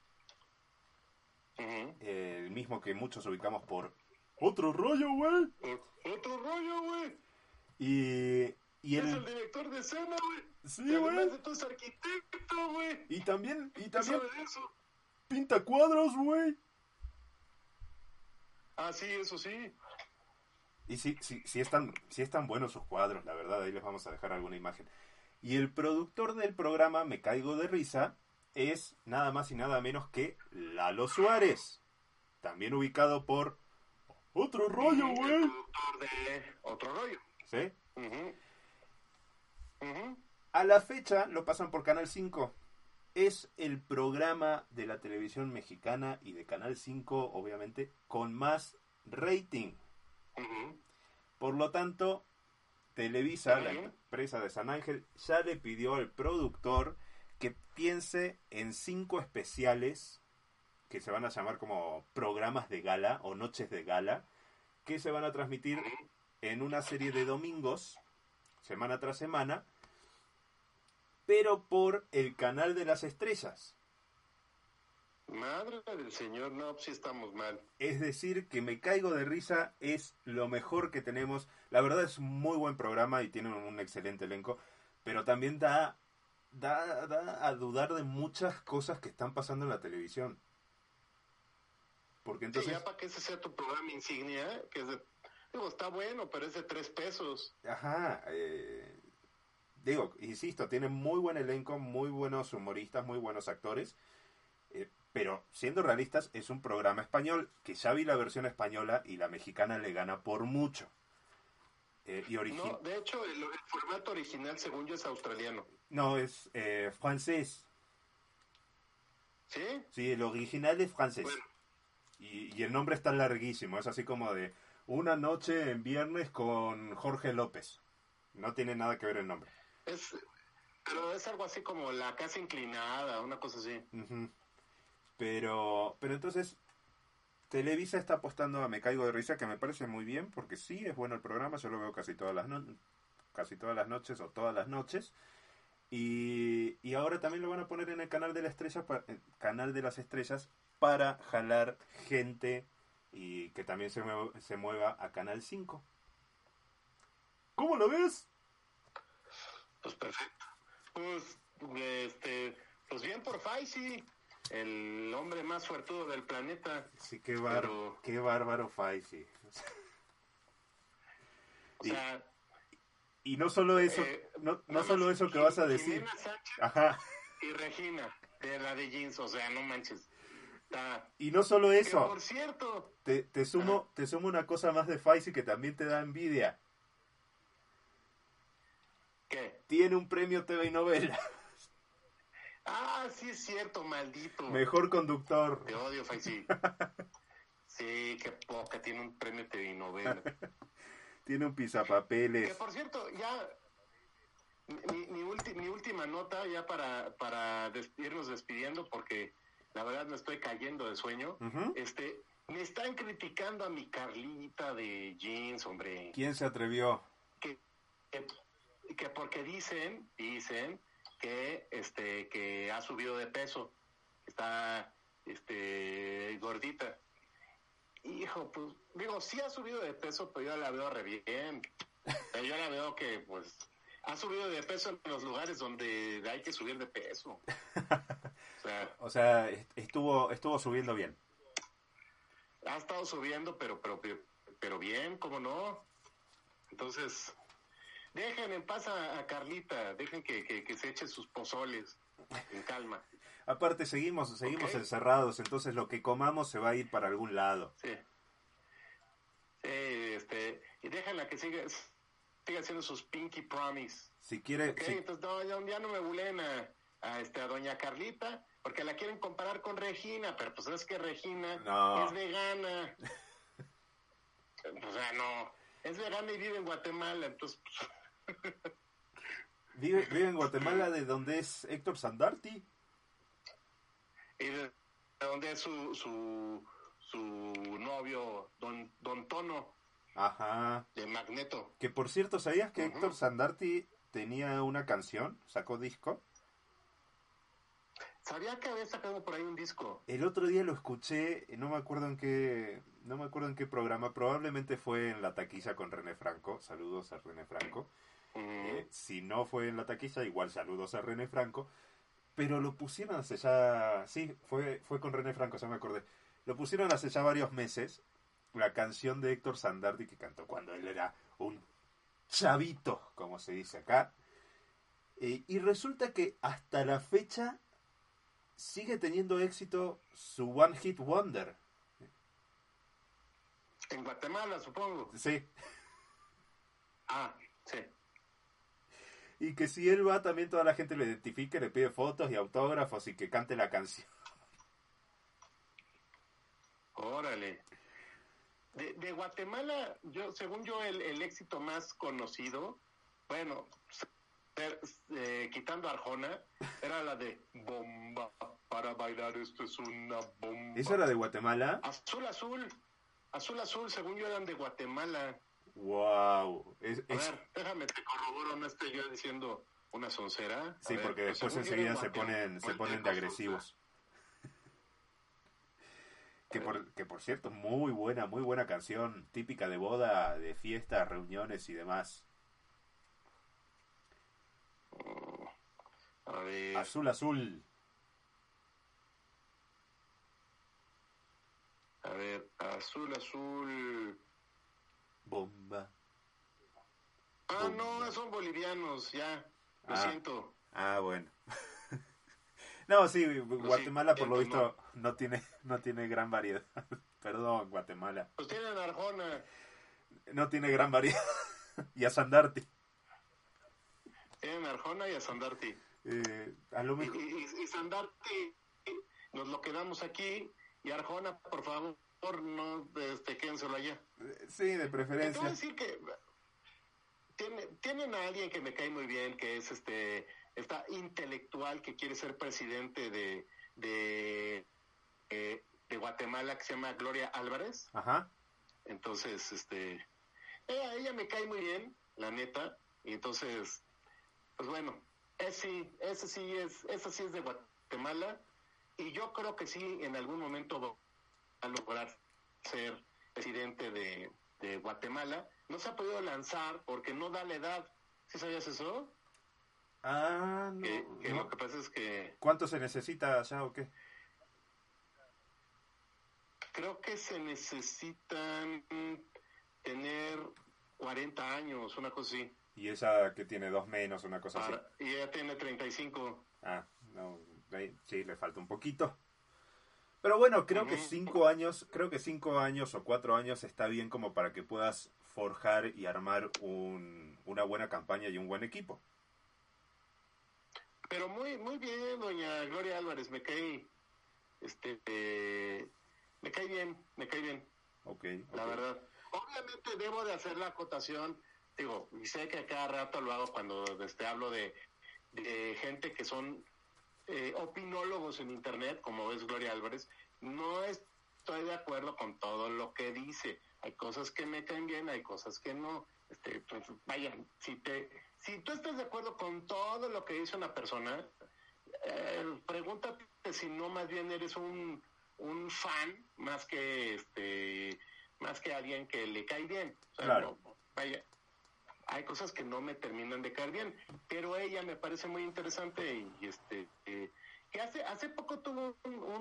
Uh-huh. El mismo que muchos ubicamos por Otro Rollo, güey. Otro rollo, güey. Y Es el director de escena, güey. Sí, y además güey. de todo es arquitecto, güey. Y también ¿Qué sabe de eso? pinta cuadros, güey. Ah, sí, eso sí. Y sí están buenos sus cuadros, la verdad, ahí les vamos a dejar alguna imagen. Y el productor del programa Me Caigo de Risa es nada más y nada menos que Lalo Suárez, también ubicado por Otro Rollo, güey. El productor de Otro Rollo. ¿Sí? Uh-huh. Uh-huh. A la fecha lo pasan por Canal 5. Es el programa de la televisión mexicana y de Canal 5, obviamente, con más rating. Uh-huh. Por lo tanto, Televisa, la empresa de San Ángel, ya le pidió al productor que piense en 5 especiales que se van a llamar como programas de gala o noches de gala, que se van a transmitir en una serie de domingos, semana tras semana, pero por el canal de las estrellas. Madre del señor, no, pues sí estamos mal. Es decir, que Me Caigo de Risa es lo mejor que tenemos. La verdad es un muy buen programa y tiene un excelente elenco, pero también da a dudar de muchas cosas que están pasando en la televisión. Porque entonces... Sí, ya para que ese sea tu programa insignia, que es de... Digo, está bueno, pero es de 3 pesos. Ajá, insisto, tiene muy buen elenco, muy buenos humoristas, muy buenos actores, pero siendo realistas, es un programa español, que ya vi la versión española y la mexicana le gana por mucho. No, de hecho, el formato original, según yo, es australiano. No, es francés. ¿Sí? Sí, el original es francés. Bueno. Y el nombre está larguísimo, es así como de Una noche en viernes con Jorge López. No tiene nada que ver el nombre. Pero es algo así como La Casa Inclinada, una cosa así. Uh-huh. Pero entonces Televisa está apostando a Me Caigo de Risa, que me parece muy bien, porque sí, es bueno el programa, yo lo veo casi todas las noches o todas las noches. Y ahora también lo van a poner en el canal de canal de las estrellas para jalar gente y que también se mueva a Canal 5. ¿Cómo lo ves? Pues perfecto. Pues bien por Faisy, el hombre más suertudo del planeta. Sí, qué bárbaro Faisy. O sea, y no solo eso, no solo eso que vas a decir. Jimena Sánchez. Ajá. Y Regina, de la de Jeans, o sea, no manches. Y no solo eso. Que por cierto. Te sumo una cosa más de Faisy que también te da envidia. ¿Qué? Tiene un premio TV y novela. Ah, sí es cierto, maldito. Mejor conductor. Te odio, Faisy. Sí, qué poca, tiene un premio TV y novela. Tiene un pisapapeles. Que por cierto, ya mi última nota ya para irnos despidiendo, porque la verdad me estoy cayendo de sueño. Uh-huh. Me están criticando a mi Carlita de jeans, hombre. ¿Quién se atrevió? Que porque dicen que ha subido de peso, está gordita. Hijo, pues digo, sí ha subido de peso, pero yo la veo re bien. Yo la veo que pues ha subido de peso en los lugares donde hay que subir de peso. O sea, estuvo subiendo bien. Ha estado subiendo, pero bien, ¿cómo no? Entonces, dejen en paz a Carlita, dejen que se eche sus pozoles en calma. Aparte, seguimos ¿Okay? Encerrados, entonces lo que comamos se va a ir para algún lado. Sí. Y déjenla que siga haciendo sus pinky promise. Si quiere... ¿Okay? Sí. Entonces, ya no me bulen a doña Carlita, porque la quieren comparar con Regina, pero pues es que Regina es vegana. O sea, no, es vegana y vive en Guatemala, entonces... ¿Vive en Guatemala, de donde es Héctor Sandarti? Y de donde es su novio, don Tono. Ajá. De Magneto. Que por cierto, ¿sabías que Héctor Sandarti tenía una canción? ¿Sacó disco? Sabía que había sacado por ahí un disco. El otro día lo escuché, no me acuerdo en qué programa, probablemente fue en La Taquilla con René Franco. Saludos a René Franco. Si no fue en La Taquilla, igual saludos a René Franco. Pero lo pusieron hace ya... Sí, fue con René Franco, ya me acordé. Lo pusieron hace ya varios meses, la canción de Héctor Sandarti que cantó cuando él era un chavito, como se dice acá. Y resulta que hasta la fecha sigue teniendo éxito su One Hit Wonder. En Guatemala, supongo. Sí. Ah, sí. Y que si él va, también toda la gente lo identifica, le pide fotos y autógrafos y que cante la canción. Órale. De Guatemala, según yo, el éxito más conocido, bueno, quitando Arjona, era la de bomba, para bailar esto es una bomba. ¿Esa era de Guatemala? Azul, según yo eran de Guatemala. Wow. A ver, déjame te corroboro, no estoy yo diciendo una soncera. Sí, porque después enseguida se ponen de agresivos. Que por cierto, muy buena canción, típica de boda, de fiestas, reuniones y demás. A ver. Azul. A ver, azul. Bomba. No, son bolivianos, ya. Lo siento. Bueno. No, sí, Guatemala por lo visto no tiene gran variedad. Perdón, Guatemala. Pues tienen Arjona. No tiene gran variedad. Y a Sandarti. Tienen Arjona y a Sandarti. A lo mejor... y Sandarti nos lo quedamos aquí. Y Arjona, por favor, no quédenselo allá. Sí, de preferencia. Te voy a decir que tienen a alguien que me cae muy bien, que es esta intelectual que quiere ser presidente de Guatemala, que se llama Gloria Álvarez. Ajá. Entonces, ella me cae muy bien, la neta. Y entonces, pues bueno, esa sí es de Guatemala. Y yo creo que sí, en algún momento va a lograr ser presidente de Guatemala. No se ha podido lanzar porque no da la edad. ¿Sí sabías eso? No. Que lo que pasa es que... ¿Cuánto se necesita allá o qué? Creo que se necesitan tener 40 años, una cosa así. ¿Y ella que tiene 2 menos, una cosa así? Y ella tiene 35. No, sí, le falta un poquito. Pero bueno, creo que 5 años o 4 años está bien como para que puedas forjar y armar una buena campaña y un buen equipo. Pero muy bien, doña Gloria Álvarez, me cae bien. Okay. La verdad. Obviamente debo de hacer la acotación, digo, y sé que a cada rato lo hago cuando hablo de gente que son opinólogos en internet, como es Gloria Álvarez. No estoy estoy de acuerdo con todo lo que dice. Hay cosas que me caen bien, hay cosas que no. Pues, vaya, si tú estás de acuerdo con todo lo que dice una persona, pregúntate si no más bien eres un fan más que alguien que le cae bien. O sea, claro. no, vaya, hay cosas que no me terminan de caer bien, pero ella me parece muy interesante y que hace poco tuvo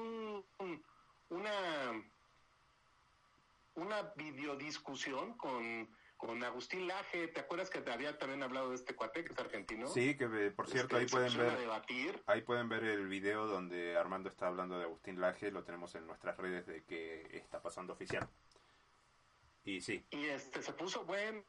una videodiscusión con Agustín Laje. ¿Te acuerdas que te había también hablado de este cuate que es argentino? Sí, que por cierto ahí se pusieron a pueden debatir. ver el video donde Armando está hablando de Agustín Laje, lo tenemos en nuestras redes de que está pasando oficial. Y sí. Y se puso buena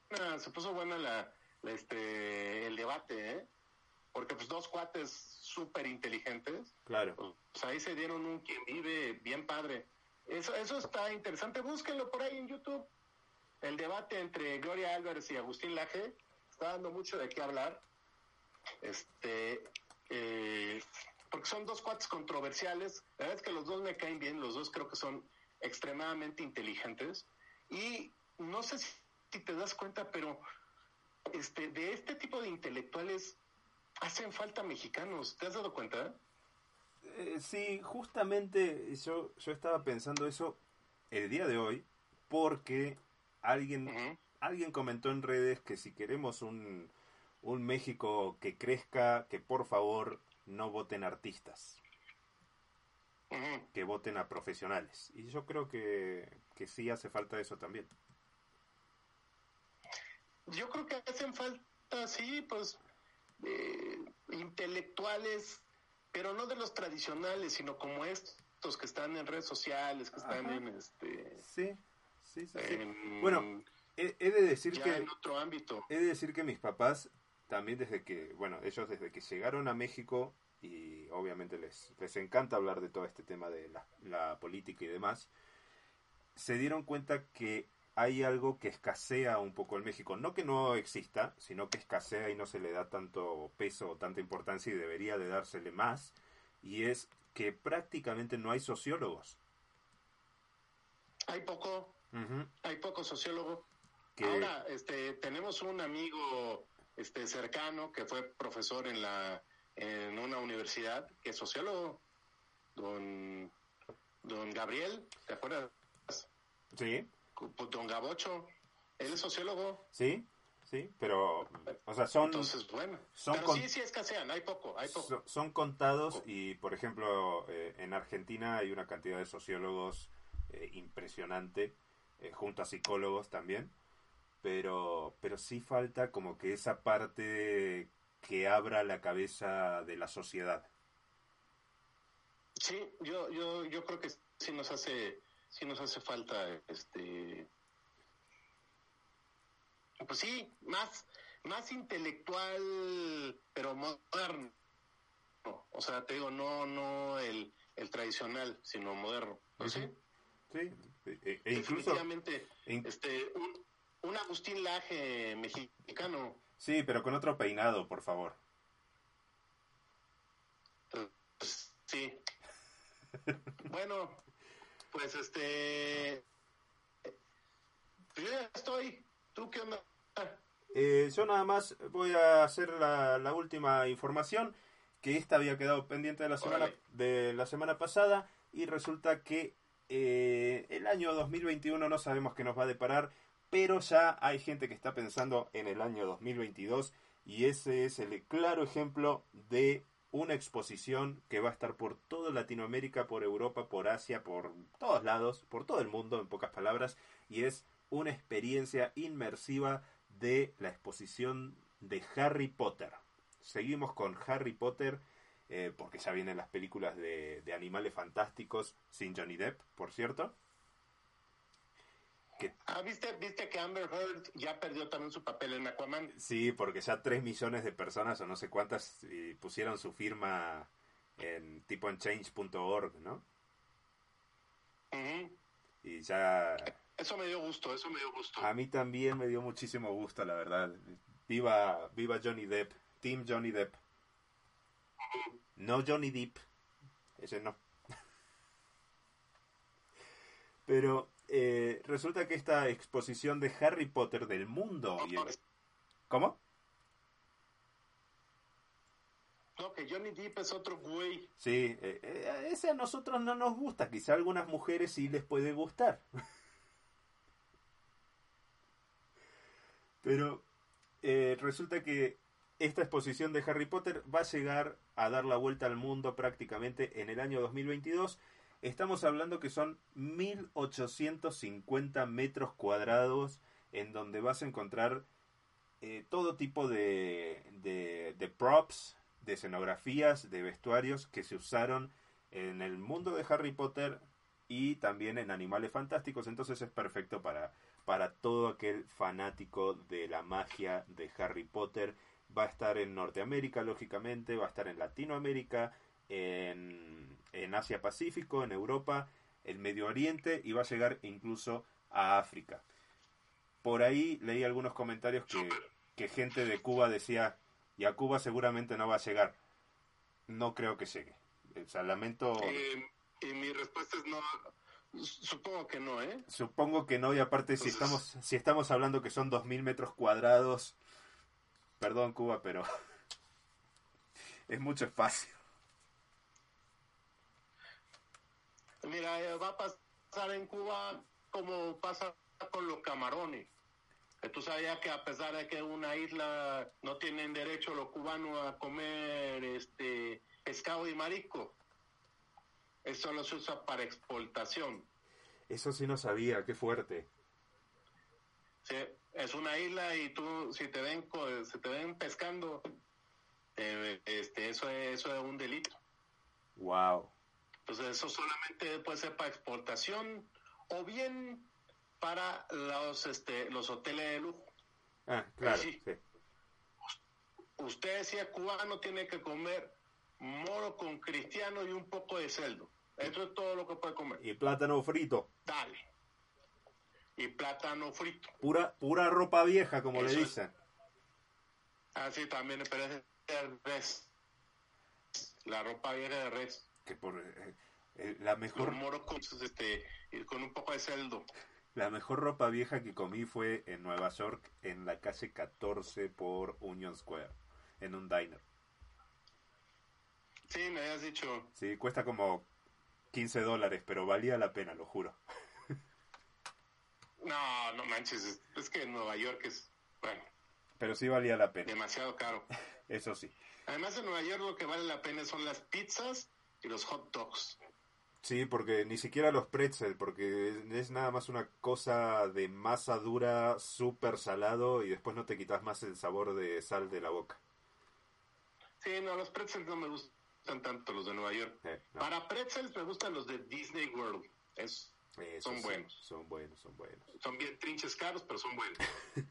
el debate, ¿eh? Porque pues dos cuates súper inteligentes. Claro. Pues ahí se dieron un quien vive bien padre. Eso está interesante, búsquenlo por ahí en YouTube. El debate entre Gloria Álvarez y Agustín Laje está dando mucho de qué hablar. Porque son dos cuates controversiales. La verdad es que los dos me caen bien, los dos creo que son extremadamente inteligentes. Y no sé si te das cuenta, pero de este tipo de intelectuales hacen falta mexicanos. ¿Te has dado cuenta? Sí, justamente yo estaba pensando eso el día de hoy porque alguien comentó en redes que si queremos un México que crezca, que por favor no voten artistas, que voten a profesionales. Y yo creo que sí hace falta eso también. Yo creo que hacen falta, sí, pues, intelectuales, pero no de los tradicionales, sino como estos que están en redes sociales, que están Sí. Bueno, he de decir ya que en otro ámbito. He de decir que mis papás también ellos desde que llegaron a México, y obviamente les encanta hablar de todo este tema de la política y demás, se dieron cuenta que hay algo que escasea un poco en México. No que no exista, sino que escasea y no se le da tanto peso o tanta importancia y debería de dársele más, y es que prácticamente no hay sociólogos. Hay poco sociólogo. Ahora, tenemos un amigo cercano que fue profesor en una universidad, que es sociólogo, don Gabriel, ¿te acuerdas? Sí. Don Gabocho, él es sociólogo. Sí, pero, o sea, son... Entonces, bueno, pero sí escasean, hay poco. Son contados y, por ejemplo, en Argentina hay una cantidad de sociólogos impresionante, junto a psicólogos también, pero sí falta como que esa parte que abra la cabeza de la sociedad. Sí, yo creo que sí nos hace falta pues sí, más intelectual, pero moderno. O sea, te digo, no el tradicional, sino moderno. ¿No? ¿Sí? Sí, definitivamente un Agustín Laje mexicano. Sí, pero con otro peinado, por favor. Sí. Bueno, pues yo ya estoy. ¿Tú qué onda? Yo nada más voy a hacer la última información, que esta había quedado pendiente de la semana pasada, y resulta que el año 2021 no sabemos qué nos va a deparar, pero ya hay gente que está pensando en el año 2022, y ese es el claro ejemplo de una exposición que va a estar por toda Latinoamérica, por Europa, por Asia, por todos lados, por todo el mundo, en pocas palabras, y es una experiencia inmersiva de la exposición de Harry Potter. Seguimos con Harry Potter, porque ya vienen las películas de Animales Fantásticos, sin Johnny Depp, por cierto. ¿Viste que Amber Heard ya perdió también su papel en Aquaman? Sí, porque ya 3 millones de personas, o no sé cuántas, pusieron su firma en change.org, ¿no? Uh-huh. Y ya... Eso me dio gusto. A mí también me dio muchísimo gusto, la verdad. Viva Johnny Depp. Team Johnny Depp. No Johnny Depp. Ese no. Pero resulta que esta exposición de Harry Potter del mundo... ¿Cómo? No, que Johnny Depp es otro güey. Sí, ese a nosotros no nos gusta. Quizá a algunas mujeres sí les puede gustar. Pero resulta que esta exposición de Harry Potter va a llegar a dar la vuelta al mundo prácticamente en el año 2022. Estamos hablando que son 1850 metros cuadrados en donde vas a encontrar todo tipo de props, de escenografías, de vestuarios que se usaron en el mundo de Harry Potter y también en Animales Fantásticos. Entonces es perfecto para todo aquel fanático de la magia de Harry Potter. Va a estar en Norteamérica, lógicamente, va a estar en Latinoamérica, en Asia Pacífico, en Europa, en Medio Oriente y va a llegar incluso a África. Por ahí leí algunos comentarios que gente de Cuba decía, y a Cuba seguramente no va a llegar. No creo que llegue. O sea, lamento... y mi respuesta es no. Supongo que no, ¿eh? Supongo que no, y aparte entonces... si estamos hablando que son 2000 metros cuadrados, perdón Cuba, pero es mucho espacio. Mira, va a pasar en Cuba como pasa con los camarones. Que tú sabías que a pesar de que una isla no tienen derecho los cubanos a comer pescado y marisco, eso lo se usa para exportación. Eso sí no sabía, qué fuerte. Sí, es una isla y tú si te ven pescando, eso es un delito. Wow. Entonces eso solamente puede ser para exportación o bien para los hoteles de lujo. Ah, claro. Sí. Sí. Usted decía cubano tiene que comer moro con cristiano y un poco de cerdo. Eso es todo lo que puede comer. Y plátano frito. Dale. Y plátano frito. Pura ropa vieja, como eso le dicen. Sí, también, pero es de res. La ropa vieja de res. Que por la mejor... moro con un poco de cerdo. La mejor ropa vieja que comí fue en Nueva York, en la calle 14 por Union Square, en un diner. Sí, me habías dicho. Sí, cuesta como $15, pero valía la pena, lo juro. No manches, es que en Nueva York es, bueno. Pero sí valía la pena. Demasiado caro. Eso sí. Además en Nueva York lo que vale la pena son las pizzas y los hot dogs. Sí, porque ni siquiera los pretzel, porque es nada más una cosa de masa dura, súper salado y después no te quitas más el sabor de sal de la boca. Sí, no, los pretzels no me gustan tanto los de Nueva York. No. Para pretzels me gustan los de Disney World. Son sí, buenos. Son buenos. Son bien trinches caros, pero son buenos.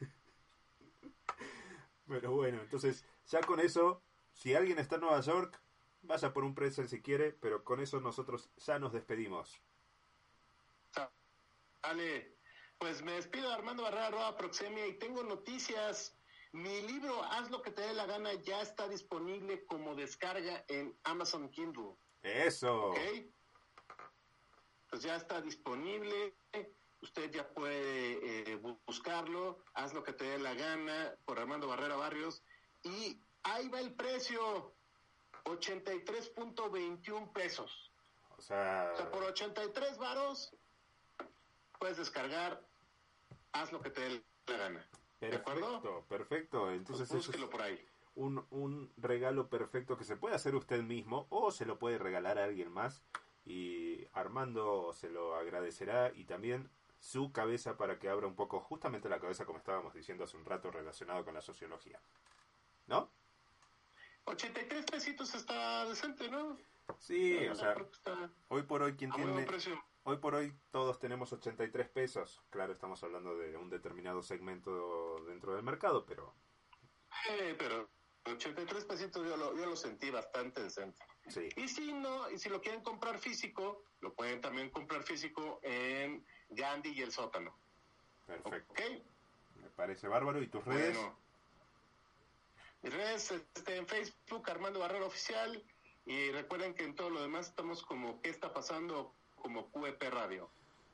Bueno, entonces ya con eso, si alguien está en Nueva York, vaya por un pretzel si quiere, pero con eso nosotros ya nos despedimos. Vale, pues me despido, Armando Barrera, Proxemia, y tengo noticias. Mi libro, Haz lo que te dé la gana, ya está disponible como descarga en Amazon Kindle. ¡Eso! ¿Ok? Pues ya está disponible. Usted ya puede buscarlo. Haz lo que te dé la gana por Armando Barrera Barrios. Y ahí va el precio. 83.21 pesos. O sea, por 83 varos puedes descargar Haz lo que te dé la gana. ¿De acuerdo? Perfecto. Entonces pues búsquelo por ahí. Un regalo perfecto que se puede hacer usted mismo o se lo puede regalar a alguien más y Armando se lo agradecerá y también su cabeza para que abra un poco justamente la cabeza como estábamos diciendo hace un rato relacionado con la sociología. ¿No? 83 pesitos está decente, ¿no? Sí, o sea, hoy por hoy quien tiene... Hoy por hoy todos tenemos 83 pesos. Claro, estamos hablando de un determinado segmento dentro del mercado, pero... pero 83 pesitos yo lo sentí bastante decente. Sí. Y si lo quieren comprar físico, lo pueden también comprar físico en Gandhi y el Sótano. Perfecto. ¿Ok? Me parece bárbaro. ¿Y tus redes? Bueno, mis redes en Facebook, Armando Barrera Oficial. Y recuerden que en todo lo demás estamos como ¿Qué está pasando? Como QEP Radio.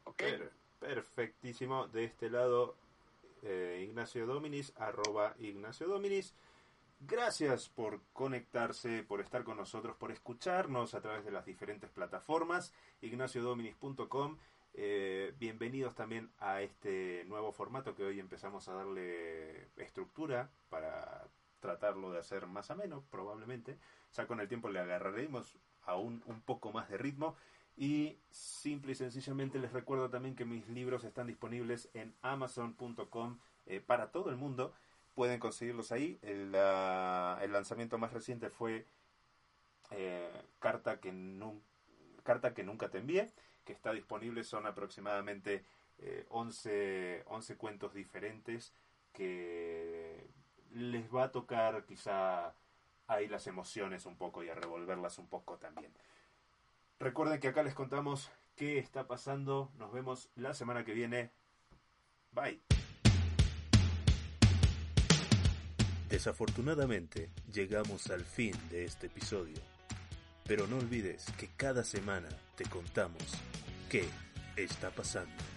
¿Ok? Perfectísimo. De este lado, Ignacio Dominis, @Ignacio Dominis. Gracias por conectarse, por estar con nosotros, por escucharnos a través de las diferentes plataformas, ignaciodominis.com. Bienvenidos también a este nuevo formato que hoy empezamos a darle estructura para tratarlo de hacer más ameno, probablemente. Ya con el tiempo le agarraremos aún un poco más de ritmo. Y simple y sencillamente les recuerdo también que mis libros están disponibles en amazon.com para todo el mundo. Pueden conseguirlos ahí. El lanzamiento más reciente fue Carta que nunca te envié, que está disponible. Son aproximadamente 11 cuentos diferentes que les va a tocar quizá ahí las emociones un poco y a revolverlas un poco también. Recuerden que acá les contamos qué está pasando. Nos vemos la semana que viene. Bye. Desafortunadamente, llegamos al fin de este episodio. Pero no olvides que cada semana te contamos qué está pasando.